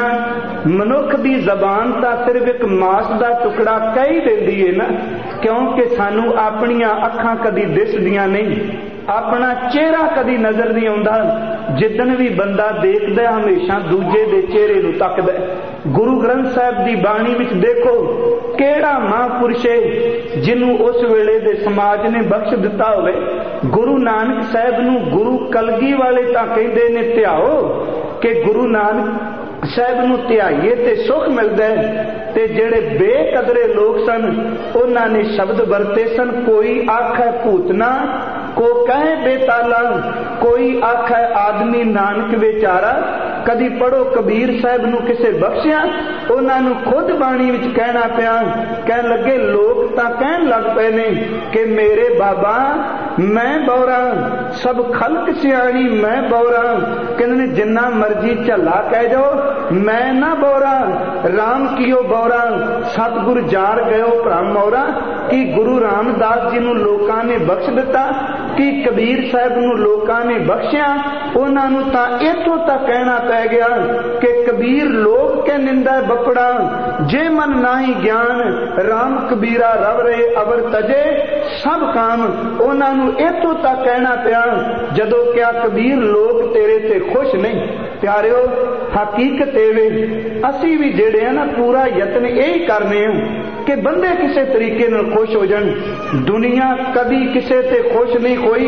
मनुख दी जबान तां सिर्फ एक मास दा टुकड़ा कही देंदी है ना, क्योंकि सानू अपनियां अखां कदी दिसदियां नहीं, अपना चेहरा कदी नजर नहीं आउंदा। जिदन भी बंदा देखदा हमेशा दूजे दे चेहरे नूं तकदा। गुरु ग्रंथ साहिब दी बाणी विच देखो केड़ा महापुरुष है जिन्हों उस वेले दे समाज ने बख्श दिता होवे। गुरु नानक साहिब नूं गुरु कलगी वाले तां कहंदे ने ध्याओ कि गुरु नानक साहिब नूं ध्याईए ते सुख मिलदा है। ते जेड़े बेकदरे लोग सन उन्हां ने शब्द वरते सन, कोई आखे भूतना को कहे बेताला, कोई आखे आदमी नानक बेचारा, कदी पढ़ो कबीर साहब नूं किसे बख्शिया, उन्हां नूं खुद बाणी विच कहना पिया। कहन लगे लोग तां कहन लग पए ने कि मेरे बाबा मैं बौरा, सब खलक सियाणी मैं बौरा। कहंदे जिन्ना मर्जी झल्ला कह जाओ मैं ना बौरा, राम कियो बौरा सतगुर जार गयो भ्रम मौरा। कि गुरु रामदास जी नूं लोकां ने बख्श दिता, कि कबीर साहब नूं लोकां ने बख्शिया। उन्हां नूं तां इथों तक कहना पै गया कि कबीर लोग के निंदा बपड़ा, जे मन नाही ज्ञान राम कबीरा रव रहे अवर तजे सब काम। उन्हां नूं इथों तक कहना पिया जदों क्या कबीर लोग तेरे ते खुश नहीं। प्यारिओ हकीकत एवे असी भी जेड़े ना पूरा यतन यही करने कि बंदे किसी तरीके नाल खुश हो जान। दुनिया कदी किसी ते खुश नहीं होई।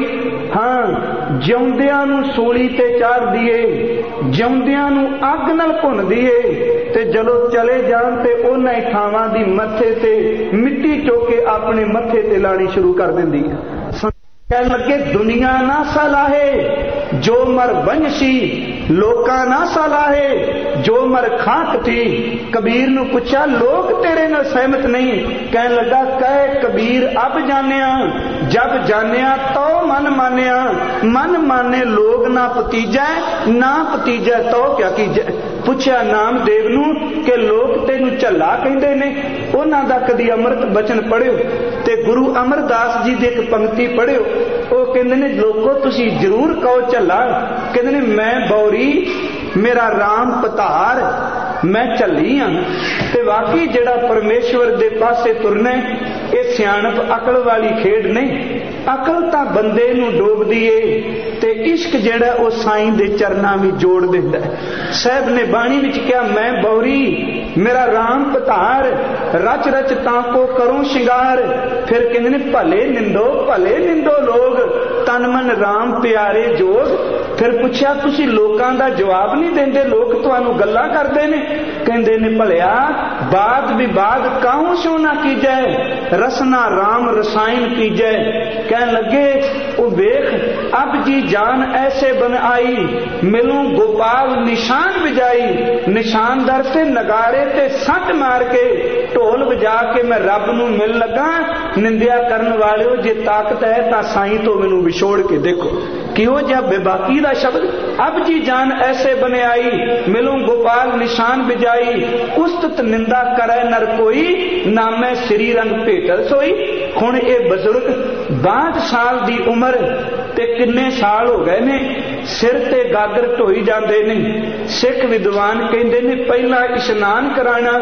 हाँ जिउंदियां नूं सूली ते चाढ़ दिए, जिउंदियां नूं अग नाल भुन दिए, ते जदों चले जान ते उन्हां ही थावां दी मत्थे ते मिट्टी चुक के अपने मत्थे ते लानी शुरू कर दिंदी है। कहन लगे दुनिया ना सलाहे जो मर बंशी, लोका ना सलाहे जो मर खाक थी। कबीर नूं पूछा लोग तेरे नाल सहमत नहीं। कहन लगा कह कबीर अब जानिया, जब जानिया तो मन मानिया। मन माने लोग ना भतीजा, ना भतीजा तो क्या कीजे। पूछा नामदेव नूं कि लोग तेनू झल्ला कहंदे ने, उन्हां दा कदी अमृत बचन पढ़ियो ते गुरु अमरदास जी दी एक पंक्ति पढ़ियो। वो कहंदे ने लोगो तुसी जरूर कहो झल्ला। कहंदे ने मैं बौरी मेरा राम पधार मैं झल्ली हाँ। ते वाकई जेड़ा परमेश्वर दे पासे तुरना ये सियाणप अकल वाली खेड नहीं। अकल तां बंदे नूं डोबदी है ते इश्क जेड़ा वो साईं दे चरनां विच जोड़ दिंदा है। साहब ने बाणी विच कहा मैं बौरी मेरा राम पधार, रच रच ताको करूं शिंगार। फिर कहंदे ने भले निंदो लोग तन मन राम प्यारे जोग। फिर पूछा तुसी लोकां दा जवाब नहीं देंदे, लोग तुहानू गल्लां करदे ने। कहंदे ने भलिया बात विवाद काहू सो ना कीजै, रसना राम रसायन कीजै। कहन लगे ओ वेख अब जी जान ऐसे बन आई, मिलूं गोपाल निशान बजाई। निशान दर से नगारे ते सट मार के ढोल बजा के मैं रब नूं मिल लगा। निंदिया करन वालिओ जे ताकत है तां साईं तो मैनू विछोड़ के देखो। किहो जिहा बेबाकी दा शब्द। अब जी जान ऐसे बने आई, मिलूं गोपाल निशान बिजाई। उस्तत निंदा करे नर कोई, नामै श्री रंग भेटल सोई। हुण ये बजुर्ग 62 साल दी उम्र ते किन्ने साल हो गए ने, सिर ते गागर ढोई जांदे ने। सिख विद्वान कहंदे ने पहला इशनान कराना,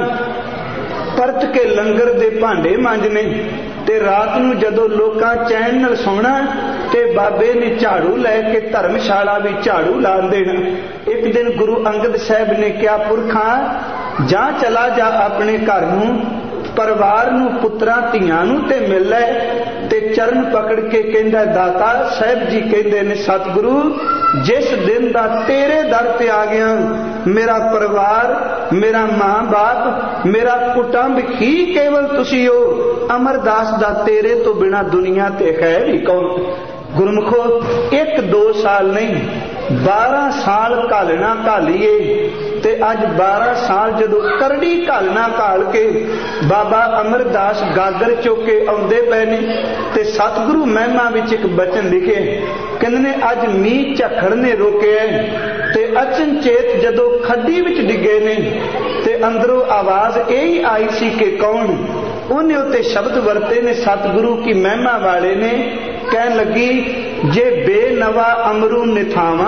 परत के लंगर दे भांडे मांजने ते रात नूं जदों लोकां चैन नाल सौना ते बाबे ने झाड़ू लैके धर्मशाला भी झाड़ू ला देना। एक दिन गुरु अंगद साहब ने क्या पुरखा जा चला जा अपने घर नूं, परिवार नूं पुत्रां धीआं नूं ते मिल लै। ते चरण पकड़ के कहंदा दाता साहब जी कहंदे ने सतगुरु जिस दिन दा तेरे दर ते आ गया मेरा परिवार मेरा मां बाप मेरा कुटुंब ही केवल तुसी हो। अमरदास दा तेरे तो बिना दुनिया ते है भी कौन। गुरमुखो 1-2 साल नहीं 12 साल घालना घालीए ते अज 12 साल जदों करड़ी घालना घाल के बाबा अमरदास गागर चौके आउंदे पए ने ते सतगुरु महिमा विच एक बचन लिखे। कहंदे ने अज मींह झखड़ ने रोके ते अचनचेत जदों खड्डी विच डिगे ने ते अंदरों आवाज यही आई सी कि कौन। उन्हें उत्ते शब्द वरते ने सतगुरु की महिमा वाले ने। कहन लगी जे बेनवा अमरू निथावा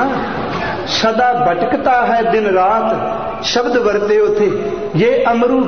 सदा भटकता है दिन रात। शब्द वरते उथे ये अमरू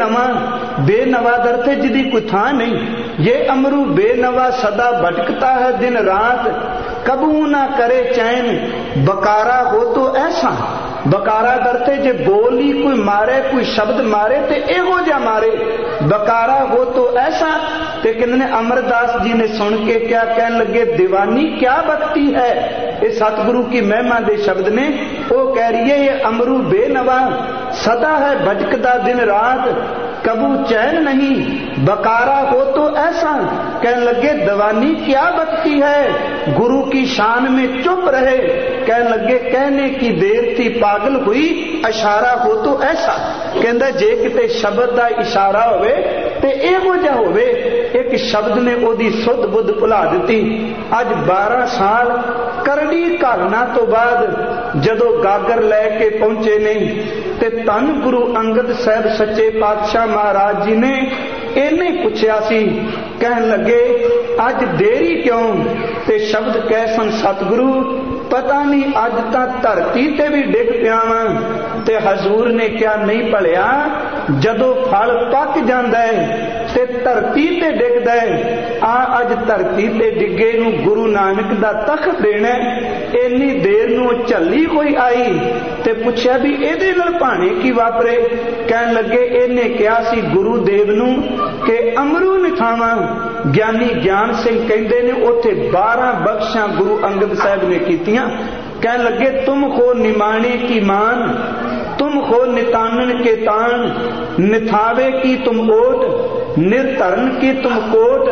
बेनवा दरते जिदी कोई था नहीं। ये अमरू बेनवा सदा भटकता है दिन रात, कबू ना करे चैन बकारा हो तो ऐसा। बकारा दरते जे बोली कोई मारे कोई शब्द मारे ते एहो जा मारे, बकारा हो तो ऐसा। ते कहने अमरदास जी ने सुन के क्या कहन लगे दीवानी क्या बकती है। ये सतगुरु की महिमा दे शब्द ने। वो कह रही है ये अमरू बेनवा सदा है भटकदा दिन रात, कबू चैन नहीं बकारा हो तो ऐसा। कहने लगे दीवानी क्या बकती है, गुरु की शान में चुप रहे कहने लगे कहने की देर थी पागल हुई, इशारा हो तो ऐसा। कहंदा जे किते शब्द का इशारा होवे ते इहो जिहा होवे। एक शब्द ने ओदी सुध बुध भुला दिती। अज 12 साल करड़ी घालना तो बाद जदों गागर लैके पहुंचे ने ते धन गुरु अंगद साहब सच्चे पातशाह महाराज जी ने इन्हें पूछया सी। कहन लगे अज देरी क्यों? ते शब्द कह सन सतगुरु पता नहीं अज तक धरती ते भी डिग पिया वां। ते हजूर ने क्या नहीं भलिया जदों फल पक जांदा है ते धरती ते डिगदा है, आ अज धरती ते डिगे नूं गुरु नानक दा तख्त देना। इन्नी देर नूं झल्ली कोई आई ते पुछया भी इहदे नाल भाणे की वापरे? कहन लगे इहने कहा सी गुरुदेव नूं कि अमरू निथावां। ज्ञानी ज्ञान सिंह कहंदे ने उत्थे 12 बख्शां गुरु अंगद साहब ने कीतियां। कहन लगे तुम हो निमाणे की मान, तुम हो नितानन के तान, निथावे की तुम ओट, निर्धरन की तुम कोट।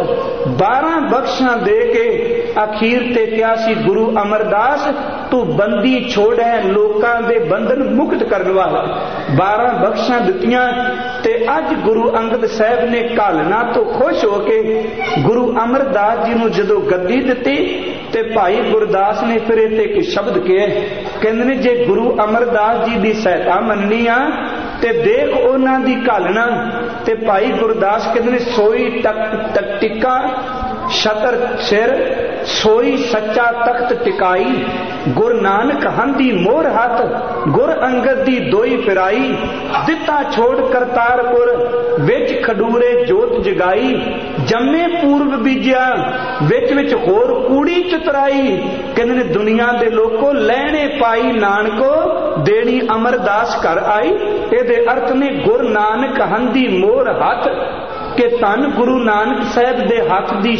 12 बख्शां दे के अखीर ते क्या सी गुरु अमरदास तू बंदी छोड़ है लोकां दे बंधन मुक्त करने वाला। 12 बख्शां दित्तियां ते अज गुरु अंगद साहब ने घालना तो खुश होके गुरु अमरदास जी नूं जदों गद्दी दित्ती ते भाई गुरदास ने फिर इत्थे एक शब्द कहे। कहंदे ने जे गुरु अमरदास जी दी सहायता मननी आ ते देख उन्हां दी घालना। ते भाई गुरदास कहंदे ने सोई तक टिका छतर सिर, सोई सच्चा तख्त टिकाई। गुर नानक हंदी मोर हाथ, गुर अंगद दी दोई फिराई। दिता छोड़ करतारपुर विच खडूरे जोत जगाई। जम्मे पूर्व बीजिया विच विच होर कूड़ी चतराई। कहंदे ने दुनिया दे लोको लैणे पाई नानको देनी अमरदास घर आई। इहदे अर्थ ने गुर नानक हंदी मोर हाथ कि धन गुरु नानक साहब दे हाथ दी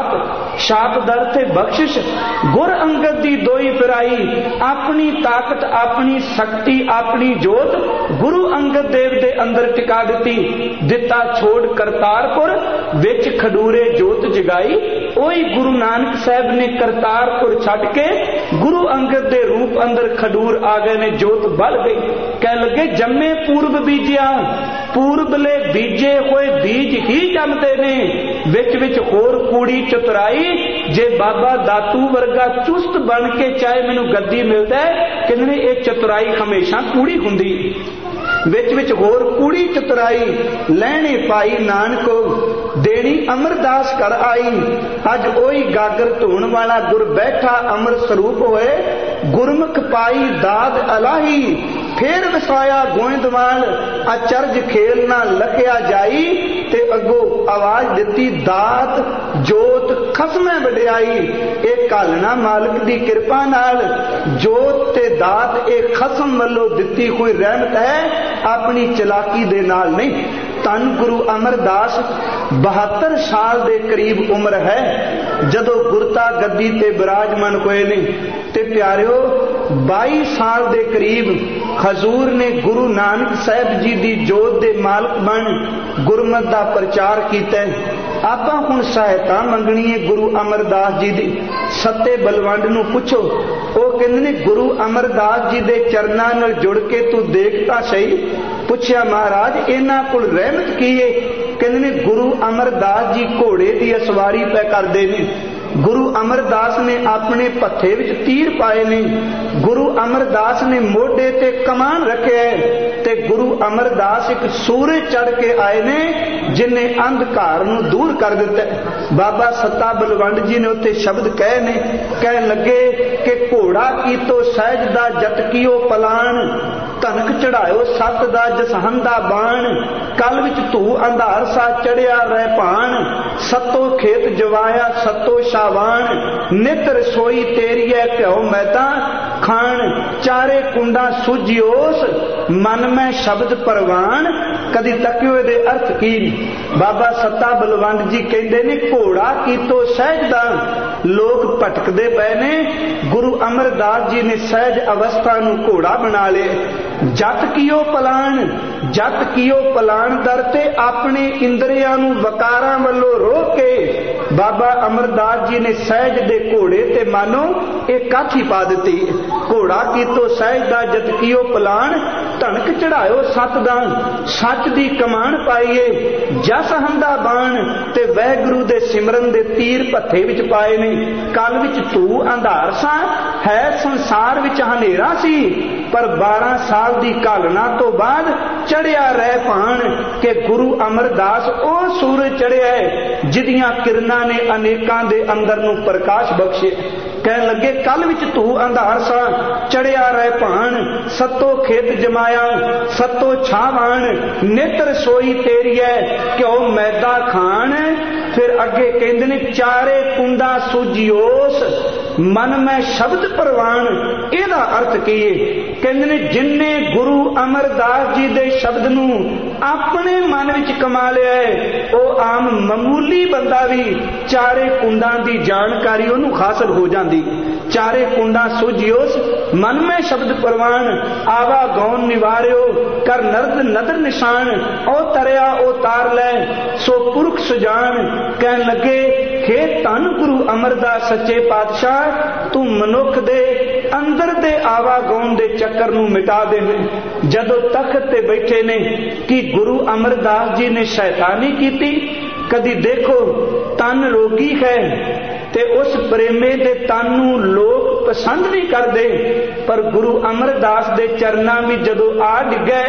छाप दर ते बख्शिश। गुर अंगद दी दोई फिराई, अपनी ताकत अपनी शक्ति अपनी जोत गुरु अंगद देव दे अंदर टिका दिती। दिता छोड़ करतारपुर विच खडूरे जोत जगाई। ओही गुरु नानक साहब ने करतारपुर छड्ड के गुरु अंगद दे रूप अंदर खडूर आ गए ने, जोत बल गई। कह लगे जम्मे पूर्व बीजिया, पूर्वले बीजे हुए बीज ही जमते ने, विच विच होर कूड़ी चतुराई। जे बाबा दातू वर्गा चुस्त बन के चाहे मैनू गद्दी मिलता है, कहंदे ने ये चतुराई हमेशा कूड़ी हुंदी। विच विच होर कूड़ी चतुराई लैणे पाई नानको देनी अमरदास घर आई। अज ओही गागर धोण वाला गुर बैठा अमर स्वरूप होए। गुरमुख पाई दाद अलाही, फिर वसाया गोइंदवाल। अचरज खेल ना लखिया जाई। ते अगो आवाज दिती दात जोत खसमै वडियाई। ये घालना मालिक दी किरपा नाल जोत ते दात ए खसम वल्लों दिती हुई रहमत है, अपनी चलाकी दे नाल नहीं। धन गुरु अमरदास 72 साल दे करीब उम्र है जदों गुरता गद्दी ते विराजमान होए ने। ते प्यारिओ 22 साल दे करीब हजूर ने गुरु नानक साहब जी दी जोत दे मालक बन गुरमत दा प्रचार कीता। आपां हुण सहायता मंगनी है गुरु अमरदास जी दी। सत्ते बलवंड नूं पुछो, वो कहंदे ने गुरु अमरदास जी दे चरनां नाल जुड़ के तू देखता सही। पुछया महाराज इन्हां कोल रहमत की है? कहंदे ने गुरु अमरदास जी घोड़े दी असवारी पै करदे ने। गुरु अमरदास ने अपने पत्थे विच तीर पाए ने। गुरु अमरदास ने मोढे ते कमान रखे ते गुरु अमरदास एक सूरज चढ़ के आए ने जिन्हें अंधकार नूं दूर कर दिता। बाबा सत्ता बलवंड जी ने उत्थे शब्द कहे ने, कह लगे कि घोड़ा की तो सहज दा जतकीओ पलान, धनक चढ़ायो सत दा जसहंदा बाण। कल विच धू अंधार सा चढ़िया रहपान, सतो खेत जवाया सतो शावान। नित रसोई तेरी है घ्यो मैदा खान, चारे कुंडा सुजियोस मन में शब्द परवान। कदी तकियो दे अर्थ की? बाबा सत्ता बलवंड जी कहते ने घोड़ा की तो सहज दा लोग भटकते पे ने, गुरु अमरदास जी ने सहज अवस्था नूं घोड़ा बना ले। जत कियो पलान, जत कियो पलान दरते अपने इंद्रियां नूं वकारां वल्लों रोक के बाबा अमरदास जी ने सहज दे घोड़े ते मानो एक काठी पा दिती। घोड़ा कीतो सहज दा जत कियो पलान, धनक चढ़ायो सत दान, सच दी कमान पाईए जस हंदा बाण, ते वैगुरु दे सिमरन दे तीर भत्थे विच पाए ने। कल विच तू अंधार सा, है संसार विच हनेरा सी, पर 12 साल दी घालना तो बाद चढ़िया रह भाण, के गुरु अमरदास ओ सूरज चढ़िया है जिदियां किरनां ने अनेकां दे अंदर नूं प्रकाश बख्शे। कहन लगे कल विच तू अंधार सा, चढ़िया रह भाण, सतो खेत जमाया सतो छावान, नेत्र सोई तेरी है क्यों मैदा खान। फिर अगे कहंदे ने चारे कुंडा सूजियोस, मन में शब्द परवान। ਇਹਦਾ अर्थ की है? कहंदे ने जिन्ने गुरु अमरदास जी दे शब्द नूं अपने मन विच कमा लिया है, ਉਹ आम मामूली बंदा भी चारे कुंडां दी जानकारी ਉਹਨੂੰ हासिल हो जाती। चारे कुंडा सूझियोस, मन में शब्द परवान, आवा गौन निवारियो, कर नर्द नदर निशान, ओ तरया ओ तार लै, सो पुरख सुजान। कहन लगे हे धन गुरु अमरदास सच्चे पातशाह, तू मनुख दे अंदर दे आवा गौन दे चक्कर नूं मिटा दे। जदों तख्त ते बैठे ने कि गुरु अमरदास जी ने शैतानी कीती। कदी देखो तन रोगी है ते उस प्रेमे दे तन नूं लोग पसंद नहीं करते, पर गुरु अमरदास दे चरनां में जदों आ डिगे,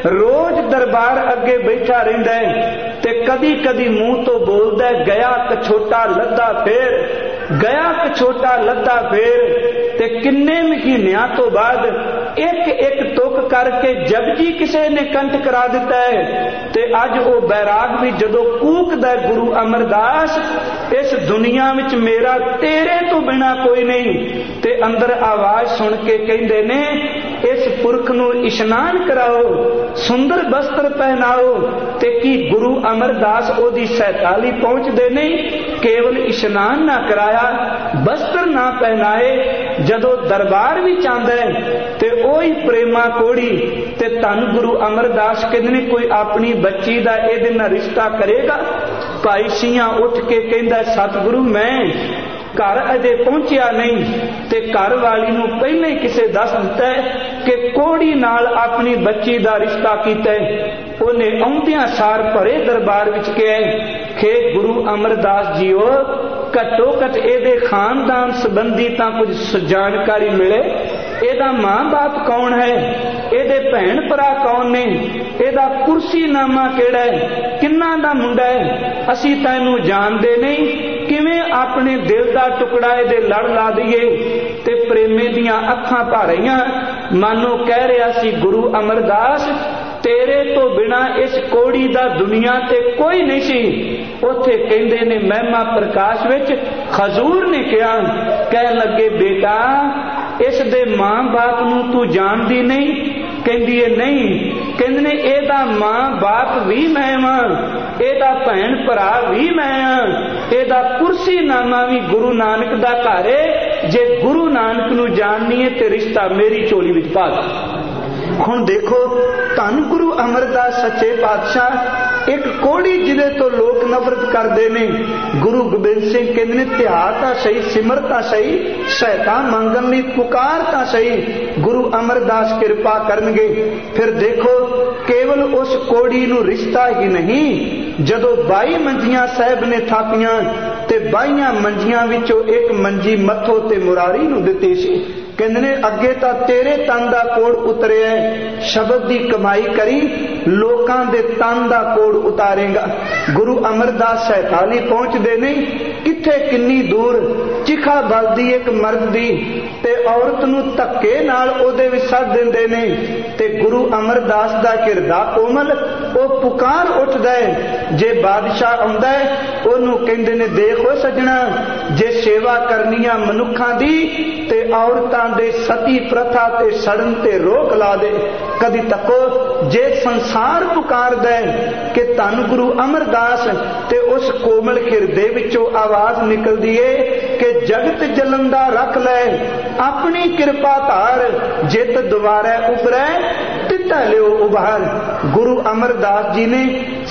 रोज दरबार अगे बैठा रहिंदा है ते कदी कदी मुंह तो बोलदा गया कछोटा लद्दा फेर, गया कछोटा लद्दा फेर। ते किन्ने महीनियां तो बाद एक एक तुक करके जपजी किसे ने कंठ करा दिता है। ते अज वो बैराग भी जदों कूकदा गुरु अमरदास, इस दुनिया विच मेरा तेरे तो बिना कोई नहीं, ते अंदर आवाज सुन के कहंदे ने इस पुरख नूं इशनान कराओ, सुंदर वस्त्र पहनाओ। ते की गुरु अमरदास ओदी 47 पहुंचदे नहीं, केवल इशनान ना कराया, वस्त्र ना पहनाए, जदों दरबार भी चाहता है ते ओही प्रेमा कोड़ी। ते धन गुरु अमरदास कहंदे ने कोई अपनी बच्ची दा इहदे नाल रिश्ता करेगा? भाई सियां उठ के कहंदा सतगुरु मैं घर अजे पहुंचिया नहीं, ते घर वाली नूं पहले ही किसे दस दिता है कि कोड़ी नाल अपनी बच्ची दा रिश्ता कीता है। उन्हें आउंदियां सार भरे दरबार विच कहा कि गुरु अमरदास जीओ घट्टो घट एदे खानदान संबंधी तां कुछ जानकारी मिले। एदा मां बाप कौन है, एदे भैन भरा कौन ने, एदा कुर्सी नामा केड़ा है, किन्ना दा मुंडा है, असी तां इहनूं जानदे नहीं, किवें अपने दिल दा टुकड़ा एदे लड़ ला दईए। ते प्रेमे दियां अखां भारियां, मानो कह रहा सी गुरु अमरदास तेरे तो बिना इस कोड़ी दा दुनिया ते कोई नहीं सी। उथे कहंदे ने महिमा प्रकाश विच खजूर ने कहा, कह लगे बेटा इस दे मां बाप नूं तू जानदी नहीं? कहंदी है नहीं। कहंदे ने एदा मां बाप भी मैं वां, एदा भैन भरा भी मैं हां, एदा कुर्सी नामा भी गुरु नानक दा घर है। जे गुरु नानक नूं जाननी है ते रिश्ता मेरी झोली विच पा दे। हुण देखो धन गुरु अमरदास सच्चे पातशाह एक कोड़ी जिदे तो लोग नफरत करते ने। गुरु गोबिंद सिंह कहते ने ध्याता सही, सिमरता सही, सहायता मंगन लई पुकारता सही, गुरु अमरदास कृपा करनगे। फिर देखो केवल उस कोड़ी नूं रिश्ता ही नहीं, जदों 22 मंजियां साहब ने थापियां ते 22 मंजियां विचों एक मंजी मत्थो ते मुरारी नूं दित्ती सी। कहंदे ने अगे तां तेरे तन दा कोड़ उतरिया, शब्द दी कमाई करी लोकां दे तन दा कोड़ उतारेगा। गुरु अमरदास 47 पहुंचदे नहीं, किथे किन्नी दूर चिखा बलदी एक मर्द दी ते औरत नूं धक्के नाल ओदे विच सट दिंदे ने। ते गुरु अमरदास दा हिरदा कोमल ओ पुकार उठदा है। जे बादशाह आउंदा है ओनू कहंदे ने देखो सजना, जे सेवा करनी आ मनुखां दी ते औरतां दे सती प्रथा ते सड़न ते रोक ला दे। कदी तको जे संसार पुकारदा है कि धन गुरु अमरदास ते उस कोमल हिरदे विचों आवाज निकलदी है कि जगत जलंदा रख ले अपनी कृपा धार, जित दुआरे उभरै तित सिद्धा लियो उभार। गुरु अमरदास जी ने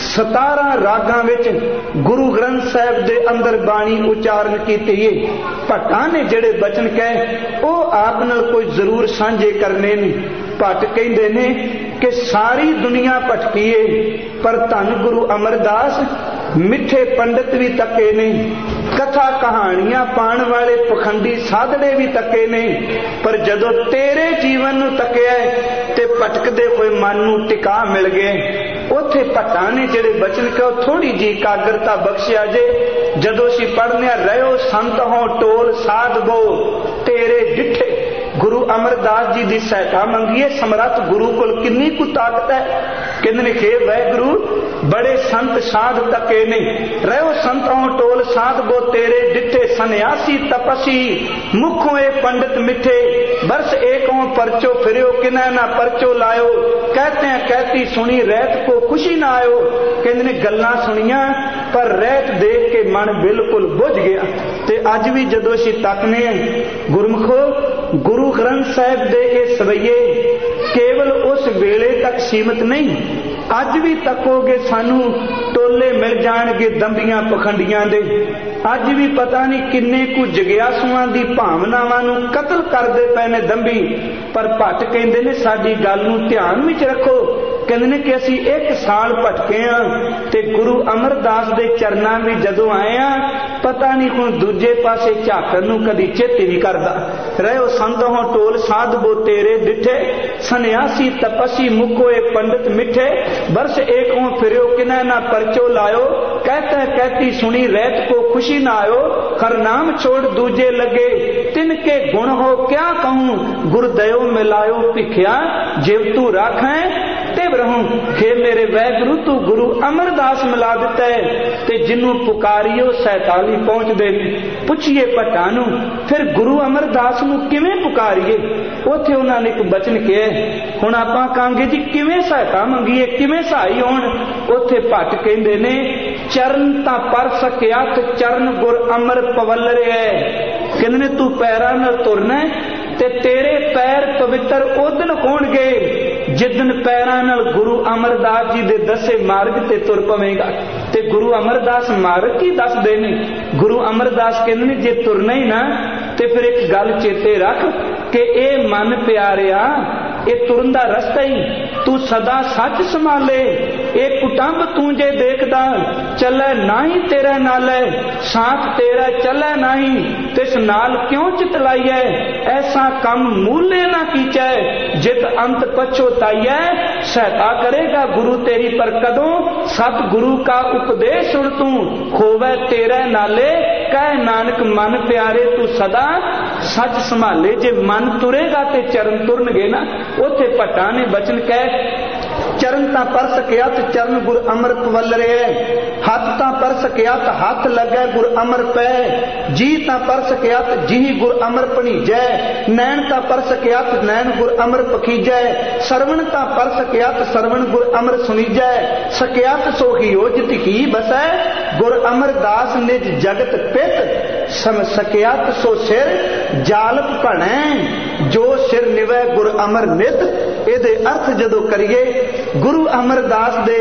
17 रागां विच गुरु ग्रंथ साहिब दे अंदर बाणी उचारण कीती है। भट्टां ने जिहड़े बचन कहे वो आप नाल कोई जरूर सांझे करने ने। भट्ट कहंदे ने कि सारी दुनिया भटकी है पर धन गुरु अमरदास मिठे पंडित भी तके ने, कथा कहानियां पाण वाले पखंडी साधड़े भी तके ने, पर जदों तेरे जीवन नूं तकिया ते भटकदे होए मन नूं टिका मिल गए। उथे भट्टां ने जिहड़े बचन कहो थोड़ी जी एकाग्रता बख्शिया जे। जदों असीं पढ़ने रहो संत हो टोल साध बो तेरे डिठे। गुरु अमरदास जी की सहायता मंगीए। समर्थ गुरु कोल किन्नी कु ताकत है। कहंदे ने खे वाहिगुरु बड़े संत साध तके ने, रहो संतों टोल साध बो तेरे डिठे। सन्यासी तपसी मुखों ए पंडित मिठे, बरस एकों परचो फिरियो किनै ना परचो लायो। कहते हैं कहती सुनी रहत को खुशी ना आयो। कहंदे ने गल्लां सुनियां पर रहत देख के मन बिल्कुल बुझ गया। ते अज भी जदों असीं तकने गुरमुखो गुरु ग्रंथ साहिब दे ये सवैये केवल उस वेले तक सीमित नहीं, अज भी तकोगे सानू टोले मिल जाणगे दंबियां पखंडियां दे। अज भी पता नहीं किन्ने कु जगियासुआं दी भावनावां नूं कतल करदे पए ने दंबी। पर भट्ट कहंदे ने साडी गल नूं ध्यान विच रखो। कहंदे ने कि असीं 1 साल भटके हां ते गुरु अमरदास दे चरनां विच जदों आए हां पता नहीं हुण दूजे पासे झाकण नूं कदी चित ही नहीं करदा। रहो संत हो टोल साध बो तेरे डिठे, सन्यासी तपसी मुखोए पंडित मिठे, बरस एकों फिरियो किनै ना परचो लायो। कहता कहती सुनी रहत को खुशी ना आयो, हर नाम छोड़ दूजे लगे, तिनके गुण हो क्या कहूं, गुरदयो मिलायो भिखिया, जिव तू राखें तिव रहूं। हे मेरे वाहिगुरु तू गुरु अमरदास मिला दिता है ते जिन्नू पुकारियो 47 पहुंचदे ने। पुछिए भट्टां नूं फिर गुरु अमरदास नूं किवें पुकारिए। उत्थे उन्हां ने एक बचन किया, हुण आपां कहांगे जी किवें सहायता मंगीए, किवें सहाई होण। उत्थे भट्ट कहंदे ने चरण तां पर सकिया ते चरण गुर अमर पवल है। कहंदे ने तू पैरां नाल तुरना ते तेरे पैर पवित्र उदन होणगे जिदन पैरां नाल गुरु अमरदास जी दे दसे मार्ग ते तुर पवेगा। ते गुरु अमरदास मार्ग की दसदे ने। गुरु अमरदास कहंदे ने जे तुरना ही ना ते फिर एक गल चेते रख कि ए मन प्यारिया ए तुरन दा रस्ता ही तू सदा सच संभाले। ए कुटंब तू जे देखदा चले नाही तेरा नाले, साथ तेरा चले नाही तिस नाल क्यों चितलाइए। ऐसा कम मूले ना कीचै जित अंत पछोताइए। सहायता करेगा गुरु तेरी पर कदों, सत गुरु का उपदेश सुन तू खोवे तेरे नाले। कह नानक मन प्यारे तू सदा सच संभाले। जे मन तुरेगा ते चरण तुरनगे ना। उथे भट्टां ने बचन कह चरण तां पर सकिया ते चरण गुर अमर पवल रहे, हथ तां पर सकिया ते हथ लगे गुर अमर पै, जी तां पर सकिया ते जी गुर अमर भणीजै, नैन तां पर सकिया ते नैन गुर अमर पखीजै, सरवण तां पर सकिया ते सरवण गुर अमर सुनीजै, सकिया ते सो ही हो जित ही बसै, गुर अमरदास निज जगत पित, सम सकिया ते सो सिर जालप भणै, जो सिर निवै गुर अमर नित। ਇਹਦੇ अर्थ जदों करिए गुरु अमरदास दे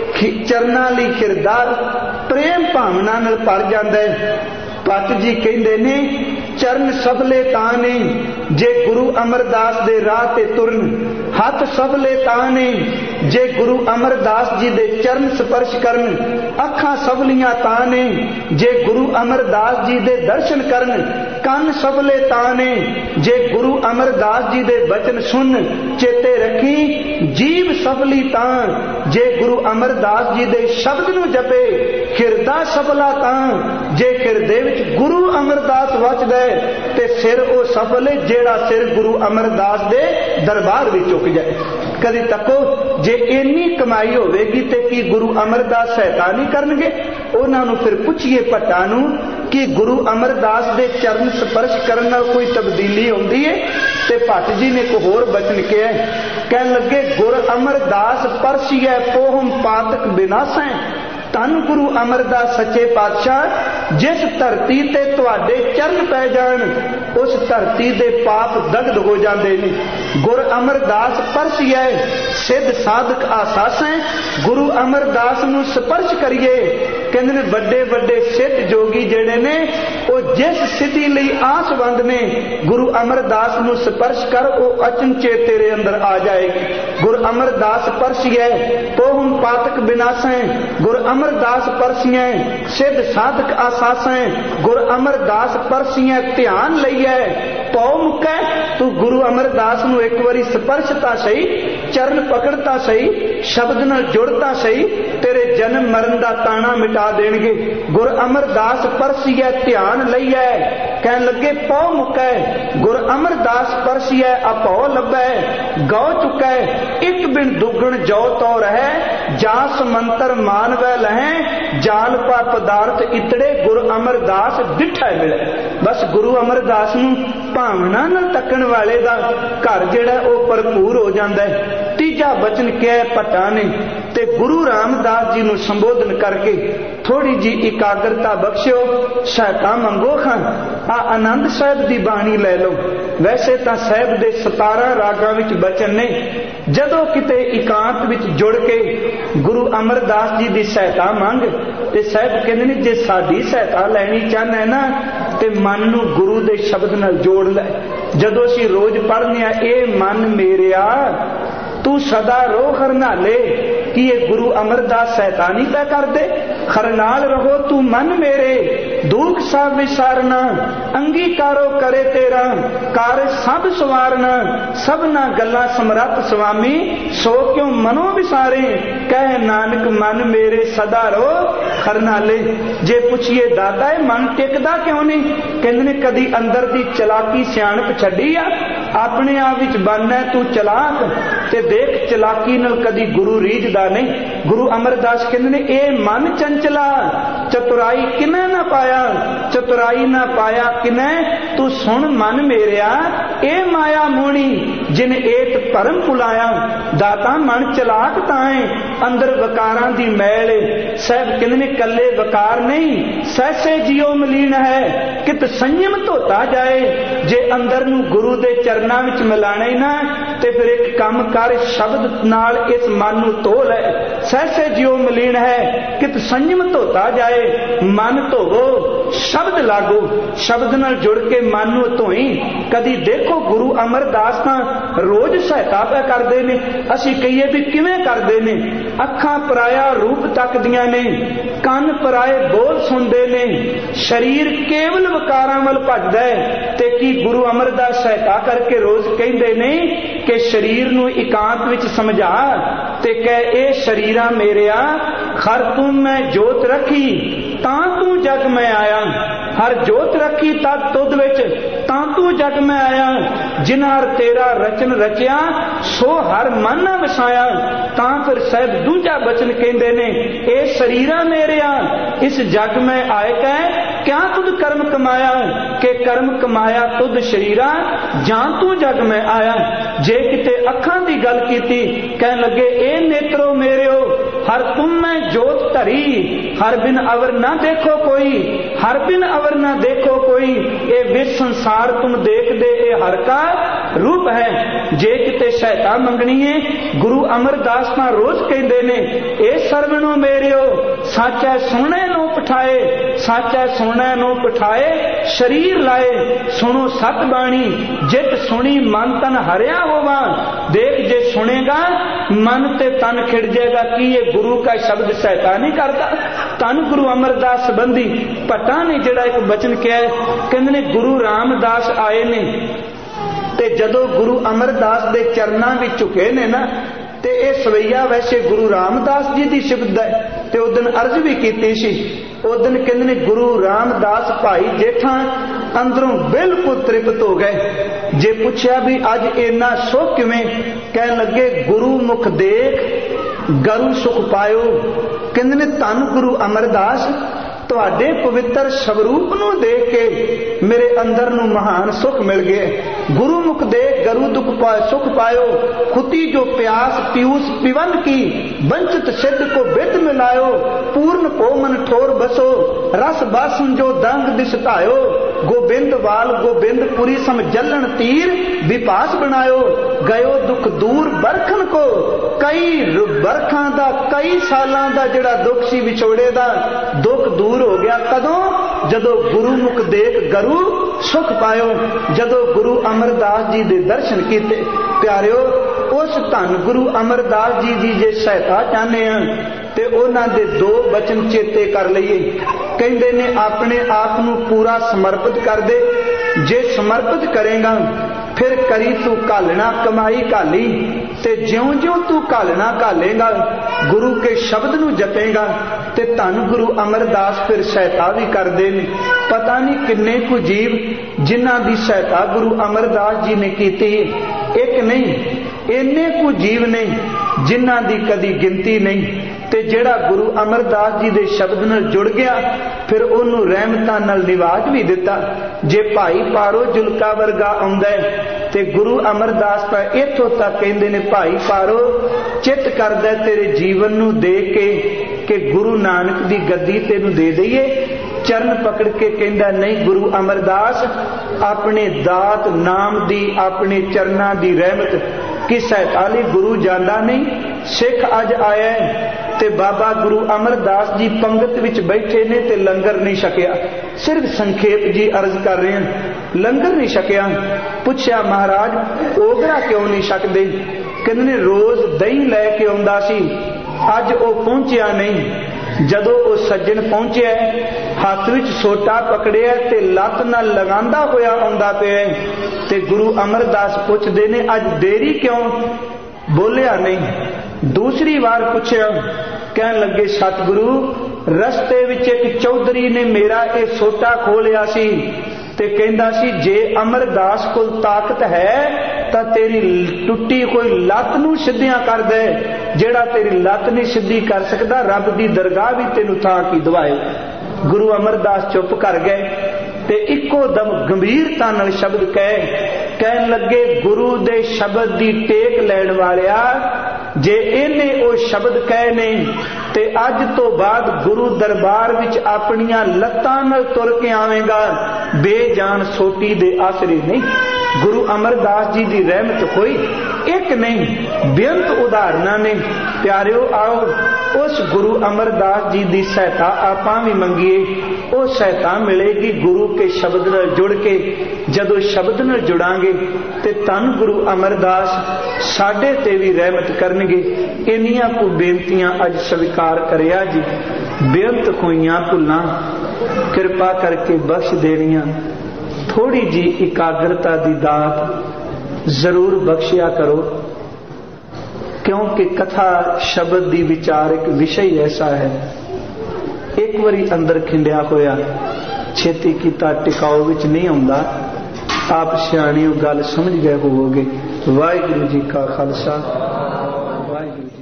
चरनां लई हिरदा प्रेम भावना नाल भर जांदा है। भट्ट जी कहंदे ने चरण सबले तां ने जे गुरु अमरदास दे राह ते तुरन, हथ सबले तां ने जे गुरु अमरदास जी दे चरण स्पर्श करन, अखां सबलियां तां ने जे गुरु अमरदास जी दे दर्शन करन, ਕੰਨ ਸਭਲੇ ਤਾਂ ਨੇ ਜੇ ਗੁਰੂ ਅਮਰਦਾਸ ਜੀ ਦੇ ਬਚਨ ਸੁਣ। ਚੇਤੇ ਰੱਖੀ ਜੀਵ ਸਭਲੀ ਤਾਂ ਜੇ ਗੁਰੂ ਅਮਰਦਾਸ ਜੀ ਦੇ ਸ਼ਬਦ ਨੂੰ ਜਪੇ, ਹਿਰਦਾ ਸਭਲਾ ਤਾਂ ਜੇ ਹਿਰਦੇ ਵਿੱਚ ਗੁਰੂ ਅਮਰਦਾਸ ਵਸਦਾ ਤੇ ਸਿਰ ਉਹ ਸਫਲ ਹੈ ਜਿਹੜਾ ਸਿਰ ਗੁਰੂ ਅਮਰਦਾਸ ਦੇ ਦਰਬਾਰ ਵਿੱਚ ਝੁਕ ਜਾਏ। ਕਦੇ ਤੱਕੋ ਜੇ ਇੰਨੀ ਕਮਾਈ ਹੋਵੇਗੀ ਤੇ ਕੀ ਗੁਰੂ ਅਮਰਦਾਸ ਸਹਾਇਤਾ ਨਹੀਂ ਕਰਨਗੇ। ਉਹਨਾਂ ਨੂੰ ਫਿਰ ਪੁੱਛੀਏ ਭੱਟਾਂ ਨੂੰ कि गुरु अमरदास दे चरण स्पर्श करने नाल कोई तब्दीली होंदी है। ते भट्ट जी ने एक होर बचन किया, कह लगे गुर अमरदास परसिए पोहम पातक विनाशै। ਧੰਨ ਗੁਰੂ ਅਮਰਦਾਸ ਸੱਚੇ ਪਾਤਸ਼ਾਹ, ਜਿਸ ਧਰਤੀ ਤੇ ਤੁਹਾਡੇ ਚਰਨ ਪੈ ਜਾਣ ਉਸ ਧਰਤੀ ਦੇ ਪਾਪ ਦਗਦ ਹੋ ਜਾਂਦੇ ਨੇ। ਗੁਰ ਅਮਰਦਾਸ ਪਰਸੀਐ ਸਿੱਧ ਸਾਧਕ ਆਸਾਸੈ, ਗੁਰੂ ਅਮਰਦਾਸ ਨੂੰ ਸਪਰਸ਼ ਕਰੀਏ। ਕਹਿੰਦੇ ਨੇ ਵੱਡੇ ਵੱਡੇ ਸਿੱਧ ਜੋਗੀ ਜਿਹੜੇ ਨੇ ਉਹ ਜਿਸ ਸਿੱਧੀ ਲਈ ਆਸਵੰਦ ਨੇ, ਗੁਰੂ ਅਮਰਦਾਸ ਨੂੰ ਸਪਰਸ਼ ਕਰ, ਉਹ ਅਚਨਚੇ ਤੇਰੇ ਅੰਦਰ ਆ ਜਾਏਗੀ। ਗੁਰ ਅਮਰਦਾਸ ਪਰਸੀਐ ਪੋਹਮ ਪਾਤਕ ਬਿਨਾਸੈ, ਗੁਰ ਅਮਰਦਾਸ ਪਰਸੀਐ ਸਿੱਧ ਸਾਧਕ ਆਸਾਸੈ, ਗੁਰ ਅਮਰਦਾਸ ਪਰਸੀਐ ਧਿਆਨ ਲਈਐ ਪਉ ਮੁਕੈ। ਤੂੰ ਗੁਰੂ ਅਮਰਦਾਸ ਨੂੰ ਇੱਕ ਵਾਰੀ ਸਪਰਸ਼ਤਾ ਸਹੀ, ਚਰਨ ਪਕੜਤਾ ਸਹੀ, ਸ਼ਬਦ ਨਾਲ ਜੁੜਤਾ ਸਹੀ, ਤੇਰੇ ਜਨਮ ਮਰਨ ਦਾ ਤਾਣਾ ਮਿਟਾ ਦੇਣਗੇ। ਗੁਰ ਅਮਰਦਾਸ ਪਰਸੀਐ ਧਿਆਨ ਲਈਐ, ਕਹਿਣ ਲੱਗੇ ਪਉ ਮੁਕੈ। ਗੁਰ ਅਮਰਦਾਸ ਪਰਸੀਐ ਆਪਉ ਲੱਭੈ, ਗਉ ਚੁਕੈ ਇੱਕ ਬਿਨ ਦੁਗਣ ਜੋ ਤੋ ਰਹਿ, ਜਾਸ ਮੰਤਰ ਮਾਨਵੈ ਲਹੈ, ਜਾਲ ਪਾ ਪਦਾਰਥ ਇਤੜੇ, ਗੁਰ ਅਮਰਦਾਸ ਡਿਠੈ ਮਿਲੈ। ਬਸ ਗੁਰੂ ਅਮਰਦਾਸ ਨੂੰ ਭਾਵਨਾ ਨਾਲ ਤੱਕਣ ਵਾਲੇ ਦਾ ਘਰ ਜਿਹੜਾ ਉਹ ਭਰਪੂਰ ਹੋ ਜਾਂਦਾ ਹੈ। ਤੀਜਾ ਬਚਨ ਕਿਹਾ ਭੱਟਾਂ ਨੇ, ਤੇ ਗੁਰੂ ਰਾਮਦਾਸ ਜੀ ਨੂੰ ਸੰਬੋਧਨ ਕਰਕੇ ਥੋੜੀ ਜੀ ਇਕਾਗਰਤਾ ਬਖਸ਼ਿਓ। ਸਹਾਇਤਾ ਮੰਗੋ ਖਾਂ ਆ ਆਨੰਦ ਸਾਹਿਬ ਦੀ ਬਾਣੀ ਲੈ ਲਓ। ਵੈਸੇ ਤਾਂ ਸਾਹਿਬ ਦੇ 17 ਰਾਗਾਂ ਵਿੱਚ ਬਚਨ ਨੇ, ਜਦੋਂ ਕਿਤੇ ਇਕਾਂਤ ਵਿੱਚ ਜੁੜ ਕੇ ਗੁਰੂ ਅਮਰਦਾਸ ਜੀ ਦੀ ਸਹਾਇਤਾ ਮੰਗ, ਤੇ ਸਾਹਿਬ ਕਹਿੰਦੇ ਨੇ ਜੇ ਸਾਡੀ ਸਹਾਇਤਾ ਲੈਣੀ ਚਾਹੁੰਦਾ ਨਾ ਤੇ ਮਨ ਨੂੰ ਗੁਰੂ ਦੇ ਸ਼ਬਦ ਨਾਲ ਜੋੜ ਲੈ। ਜਦੋਂ ਅਸੀਂ ਰੋਜ਼ ਪੜ੍ਹਨੇ ਆ, ਇਹ ਮਨ ਮੇਰਿਆ ਤੂੰ ਸਦਾ ਰੋ ਖਰਨਾਲੇ, ਕੀ ਇਹ ਗੁਰੂ ਅਮਰਦਾਸ ਸਹਾਇਤਾ ਨਹੀਂ ਪੈ ਕਰਦੇ? ਖਰਨਾਲ ਰਹੋ ਤੂੰ ਮਨ ਮੇਰੇ, ਦੁੱਖ ਸਭ ਵਿਸਾਰਨਾ, ਅੰਗੀਕਾਰੋ ਕਰੇ ਤੇਰਾ, ਕਰ ਸਭ ਸਵਾਰਨਾ, ਸਭਨਾ ਗੱਲਾਂ ਸਮਰੱਥ ਸੁਆਮੀ, ਸੋ ਕਿਉ ਮਨੋ ਵਿਸਾਰੇ, ਕਹਿ ਨਾਨਕ ਮਨ ਮੇਰੇ ਸਦਾ ਰੋ ਖਰਨਾਲੇ। ਜੇ ਪੁੱਛੀਏ ਦਾਤਾ ਇਹ ਮਨ ਟਿਕਦਾ ਕਿਉਂ ਨਹੀਂ? ਕਹਿੰਦੇ ਨੇ ਕਦੀ ਅੰਦਰ ਦੀ ਚਲਾਕੀ ਸਿਆਣਪ ਛੱਡੀ ਆ, ਆਪਣੇ ਆਪ ਵਿੱਚ ਬਣਨਾ ਤੂੰ ਚਲਾਕ, ਤੇ ਦੇਖ ਚਲਾਕੀ ਨਾਲ ਕਦੀ ਗੁਰੂ ਰੀਝਦਾ ਨਹੀਂ। ਗੁਰੂ ਅਮਰਦਾਸ ਕਹਿੰਦੇ ਨੇ ਇਹ ਮਨ ਚੰਚਲਾ, ਚਤੁਰਾਈ ਕਿਨੈ ਨਾ ਪਾਇਆ, ਚਤੁਰਾਈ ਨਾ ਪਾਇਆ ਕਿਨੈ, ਤੂੰ ਸੁਣ ਮਨ ਮੇਰਿਆ ਇਹ ਮਾਇਆ ਮੋਣੀ, ਜਿਨ ਏਤ ਭਰਮ ਭੁਲਾਇਆ। ਦਾਤਾ ਮਨ ਚਲਾਕ ਤਾਂ ਹੈ, ਅੰਦਰ ਵਕਾਰਾਂ ਦੀ ਮੈਲ। ਸਾਹਿਬ ਕਹਿੰਦੇ ਨੇ ਕੱਲੇ ਵਕਾਰ ਨਹੀਂ, ਸਹਿਸੇ ਜਿਉ ਮਲੀਨ ਹੈ, ਕਿਤ ਸੰਯਮ ਧੋਤਾ ਜਾਏ। ਜੇ ਅੰਦਰ ਨੂੰ ਗੁਰੂ ਦੇ ਚਰਨਾਂ ਵਿੱਚ ਮਿਲਾਣਾ ਹੀ ਨਾ, ਤੇ ਫਿਰ ਇੱਕ ਕੰਮ ਕਰ, ਸ਼ਬਦ ਨਾਲ ਇਸ ਮਨ ਨੂੰ ਧੋ ਲੈ। ਸਹਿਸੇ ਜਿਉ ਮਲੀਨ ਹੈ, ਕਿਤ ਸੰਯਮ ਧੋਤਾ ਜਾਏ। ਮਨ ਧੋਵੋ, ਸ਼ਬਦ ਲਾਗੋ, ਸ਼ਬਦ ਨਾਲ ਜੁੜ ਕੇ ਮਨ ਨੂੰ ਧੋਈ। ਕਦੀ ਦੇਖੋ ਗੁਰੂ ਅਮਰਦਾਸ ਤਾਂ ਰੋਜ਼ ਸਹਾਇਤਾ ਪੈ ਕਰਦੇ ਨੇ, ਅਸੀਂ ਕਹੀਏ ਵੀ ਕਿਵੇਂ ਕਰਦੇ ਨੇ? ਅੱਖਾਂ ਪਰਾਇਆ ਰੂਪ ਤੱਕਦੀਆਂ ਨੇ, ਕੰਨ ਪਰਾਏ ਬੋਲ ਸੁਣਦੇ ਨੇ, ਸਰੀਰ ਕੇਵਲ ਵਿਕਾਰਾਂ ਵੱਲ ਭੱਜਦਾ ਹੈ। ਤੇ ਕੀ ਗੁਰੂ ਅਮਰਦਾਸ ਸਹਾਇਤਾ ਕਰਕੇ ਰੋਜ਼ ਕਹਿੰਦੇ ਨੇ ਕਿ ਸਰੀਰ ਨੂੰ ਇਕਾਂਤ ਵਿੱਚ ਸਮਝਾ, ਤੇ ਕਹਿ ਇਹ ਸਰੀਰਾਂ ਮੇਰਿਆ ਹਰ ਤੂੰ ਮੈਂ ਜੋਤ ਰੱਖੀ, ਤਾਂ ਤੂੰ ਜਗ ਮੈਂ ਆਇਆ। ਹਰ ਜੋਤ ਰੱਖੀ ਤਦ ਤੁਧ ਵਿੱਚ, ਤਾਂ ਤੂੰ ਜਗ ਮੈਂ ਆਇਆ। ਜਿਨ ਹਰ ਤੇਰਾ ਰਚਨ ਰਚਿਆ, ਸੋ ਹਰ ਮਨ ਨਾ ਵਸਾਇਆ। ਤਾਂ ਫਿਰ ਸਾਹਿਬ ਦੂਜਾ ਬਚਨ ਕਹਿੰਦੇ ਨੇ ਇਹ ਸਰੀਰਾਂ ਮੇਰਿਆ ਇਸ ਜਗ ਮੈਂ ਆਏ ਕਹਿ, ਕਿਆ ਤੁਧ ਕਰਮ ਕਮਾਇਆ, ਕਿ ਕਰਮ ਕਮਾਇਆ ਤੁਧ ਸਰੀਰਾ, ਜਾਂ ਤੂੰ ਜਗ ਮੈਂ ਆਇਆ। ਜੇ ਕਿਤੇ ਅੱਖਾਂ ਦੀ ਗੱਲ ਕੀਤੀ, ਕਹਿਣ ਲੱਗੇ ਇਹ ਨੇਤਰੋ ਮੇਰਿਓ ਹਰ ਤੁਮ ਮੈਂ ਜੋਤ ਧਰੀ, ਹਰ ਬਿਨ ਅਵਰ ਨਾ ਦੇਖੋ ਕੋਈ, ਹਰ ਬਿਨ ਅਵਰ ਨਾ ਦੇਖੋ ਕੋਈ। ਇਹ ਵਿਸ਼ ਸੰਸਾਰ ਤੁਮ ਦੇਖਦੇ, ਇਹ ਹਰ ਕਾ ਰੂਪ ਹੈ। ਜੇ ਕਿਤੇ ਸਹਾਇਤਾ ਮੰਗਣੀ ਹੈ, ਗੁਰੂ ਅਮਰਦਾਸ ਤਾਂ ਰੋਜ਼ ਕਹਿੰਦੇ ਨੇ ਇਹ ਸਰਵਣੋ ਮੇਰਿਓ ਸਾਚਾ ਸੋਹਣੇ ਨੂੰ ਪਠਾਏ, ਸਾਚਾ ਸੋਹਣੇ ਨੂੰ ਪਠਾਏ, ਸਰੀਰ ਲਾਏ ਸੁਣੋ ਸਤ ਬਾਣੀ, ਜਿਤ ਸੁਣੀ ਮਨ ਤਨ ਹਰਿਆ ਹੋਵਾ। ਦੇਖ ਜੇ ਸੁਣੇਗਾ ਮਨ ਤੇ ਤਨ ਖਿੜ ਜਾਏਗਾ। ਕੀ ਇਹ ਗੁਰੂ का शब्द सहायता नहीं करता? धन गुरु अमरदास संबंधी भट्टा ने जिहड़ा एक बचन किया है, कहंदे ने गुरु रामदास आए ने ते जदों गुरु अमरदास दे चरनां विच झुके ने ना, ते इह सवैया वैसे गुरु रामदास जी दी शब्द है। ते उस दिन अर्ज भी कीती सी, उस दिन कहंदे ने गुरु रामदास भाई जेठा अंदरों बिल्कुल तृप्त हो गए। जे पुछया भी अज इन्ना सुख किवें, कहन लगे गुरु मुख देख गरु सुख पायो। कहंदे ने धन गुरु अमरदास तुहाडे पवित्र स्वरूप नूं देख के मेरे अंदर नूं महान सुख मिल गया। गुरुमुख देख गरु दुख पाए सुख पायो, खुती जो प्यास पीयूष पिवन की, वंचित सिद्ध को बिद मिलायो, पूर्ण को मन ठोर बसो, रस बासन जो दंग दिस ढायो, गोबिंद वाल गोबिंदपुरी सम जलन तीर, विपास बनायो, गयो दुख दूर बरखन को, कई बरखां दा कई सालां दा जिहड़ा दुख सी विछोड़े दा, दुख दूर हो गया। कदों? जदों गुरुमुख देख गरु सुख पायो, जदों गुरु अमरदास जी दे दर्शन कीते। प्यारिओ, उस धन गुरु अमरदास जी दी जे सहायता चाहने हैं ते उन्हां दे दो बचन चेते कर लईए। कहंदे ने अपने आप नूं पूरा समर्पित कर दे। जे समर्पित करेगा फिर करी तू घालना कमाई घाली, ते ज्यों ज्यों तू घालना घालेगा, गुरु के शब्द नूं जपेगा ते धन गुरु अमरदास फिर सहायता भी कर देन। पता नहीं किन्ने कु जीव जिन्हां दी सहायता गुरु अमरदास जी ने कीती, एक नहीं इन्ने कु जीव ने जिन्हां दी कदी गिनती नहीं। ते जेड़ा गुरु अमरदास जी दे शब्द नाल जुड़ गया फिर उन्होंने रहमतां नाल निवाज भी दिता। जे भाई पारो जुलका वर्गा आउंदा है ते गुरु अमरदास पर इथों तक कहंदे ने भाई पारो चित करदा तेरे जीवन नूं दे के गुरु नानक दी गद्दी तेनूं दे दईए। चरण पकड़ के कहंदा नहीं गुरु अमरदास अपने दात नाम दी अपने चरनां दी रहमत की सहायता लई गुरु जांदा नहीं। सिख अज आया ते बाबा गुरु अमरदास जी पंगत विच बैठे ने ते लंगर नहीं छकिया। सिर्फ संखेप जी अर्ज कर रहे हैं, लंगर नहीं छकिया। पुछया महाराज ओगरा क्यों नहीं छकदे? कहंदे रोज दही लैके आउंदा सी, अज वो पहुंचिया नहीं। जदों वो सज्जन पहुंचे हाथ विच सोटा पकड़िया ते लत नाल लगांदा होया आउंदा पिया ते गुरु अमरदास पुछदे ने अज देरी क्यों? बोलिया नहीं। दूसरी बार पूछया, कहन लगे सतगुरु रस्ते विच एक चौधरी ने मेरा ये सोटा खोलिया सी ते कहंदा सी जे अमरदास कोल ताकत है तां तेरी टुट्टी कोई लत नूं सिद्धियां कर दे। जेड़ा तेरी लत नहीं सिद्धी कर सकदा रब दी दरगाह भी तेनू थां की दवाए। गुरु अमरदास चुप कर गए ते इक्को दम गंभीरता नाल शब्द कहन लगे गुरु दे शब्द दी टेक लैण वालिया जे इन्हें ओ शब्द कहे ने ते अज तो बाद गुरु दरबार विच अपनियां लत्तां नाल तुर के आवेगा, बेजान सोटी दे आसरे नहीं। गुरु अमरदास जी दी रहमत कोई एक नहीं, बेअंत उदाहरणा ने। प्यारिओ आओ उस गुरु अमरदास जी दी सहायता आपां भी मंगीए। वो सहायता मिलेगी गुरु के शब्द नाल जुड़ के। जदों शब्द नाल जुड़ांगे ते धन गुरु अमरदास साडे ते भी रहमत करनगे। इन्नियां को बेनतियां अज स्वीकार करिया जी। बेअंत होईयां भुल्लां किरपा करके बख्श देनियां। थोड़ी जी एकाग्रता दी दात जरूर बख्शिया करो, क्योंकि कथा शब्द दी विचार एक विषय ऐसा है एक बारी अंदर खिंडिया होया छेती कीता टिकाऊ विच नहीं आउंदा। आप सियाणी गल समझ गए होवोगे। वाहिगुरू जी का खालसा वाहिगुरू जी।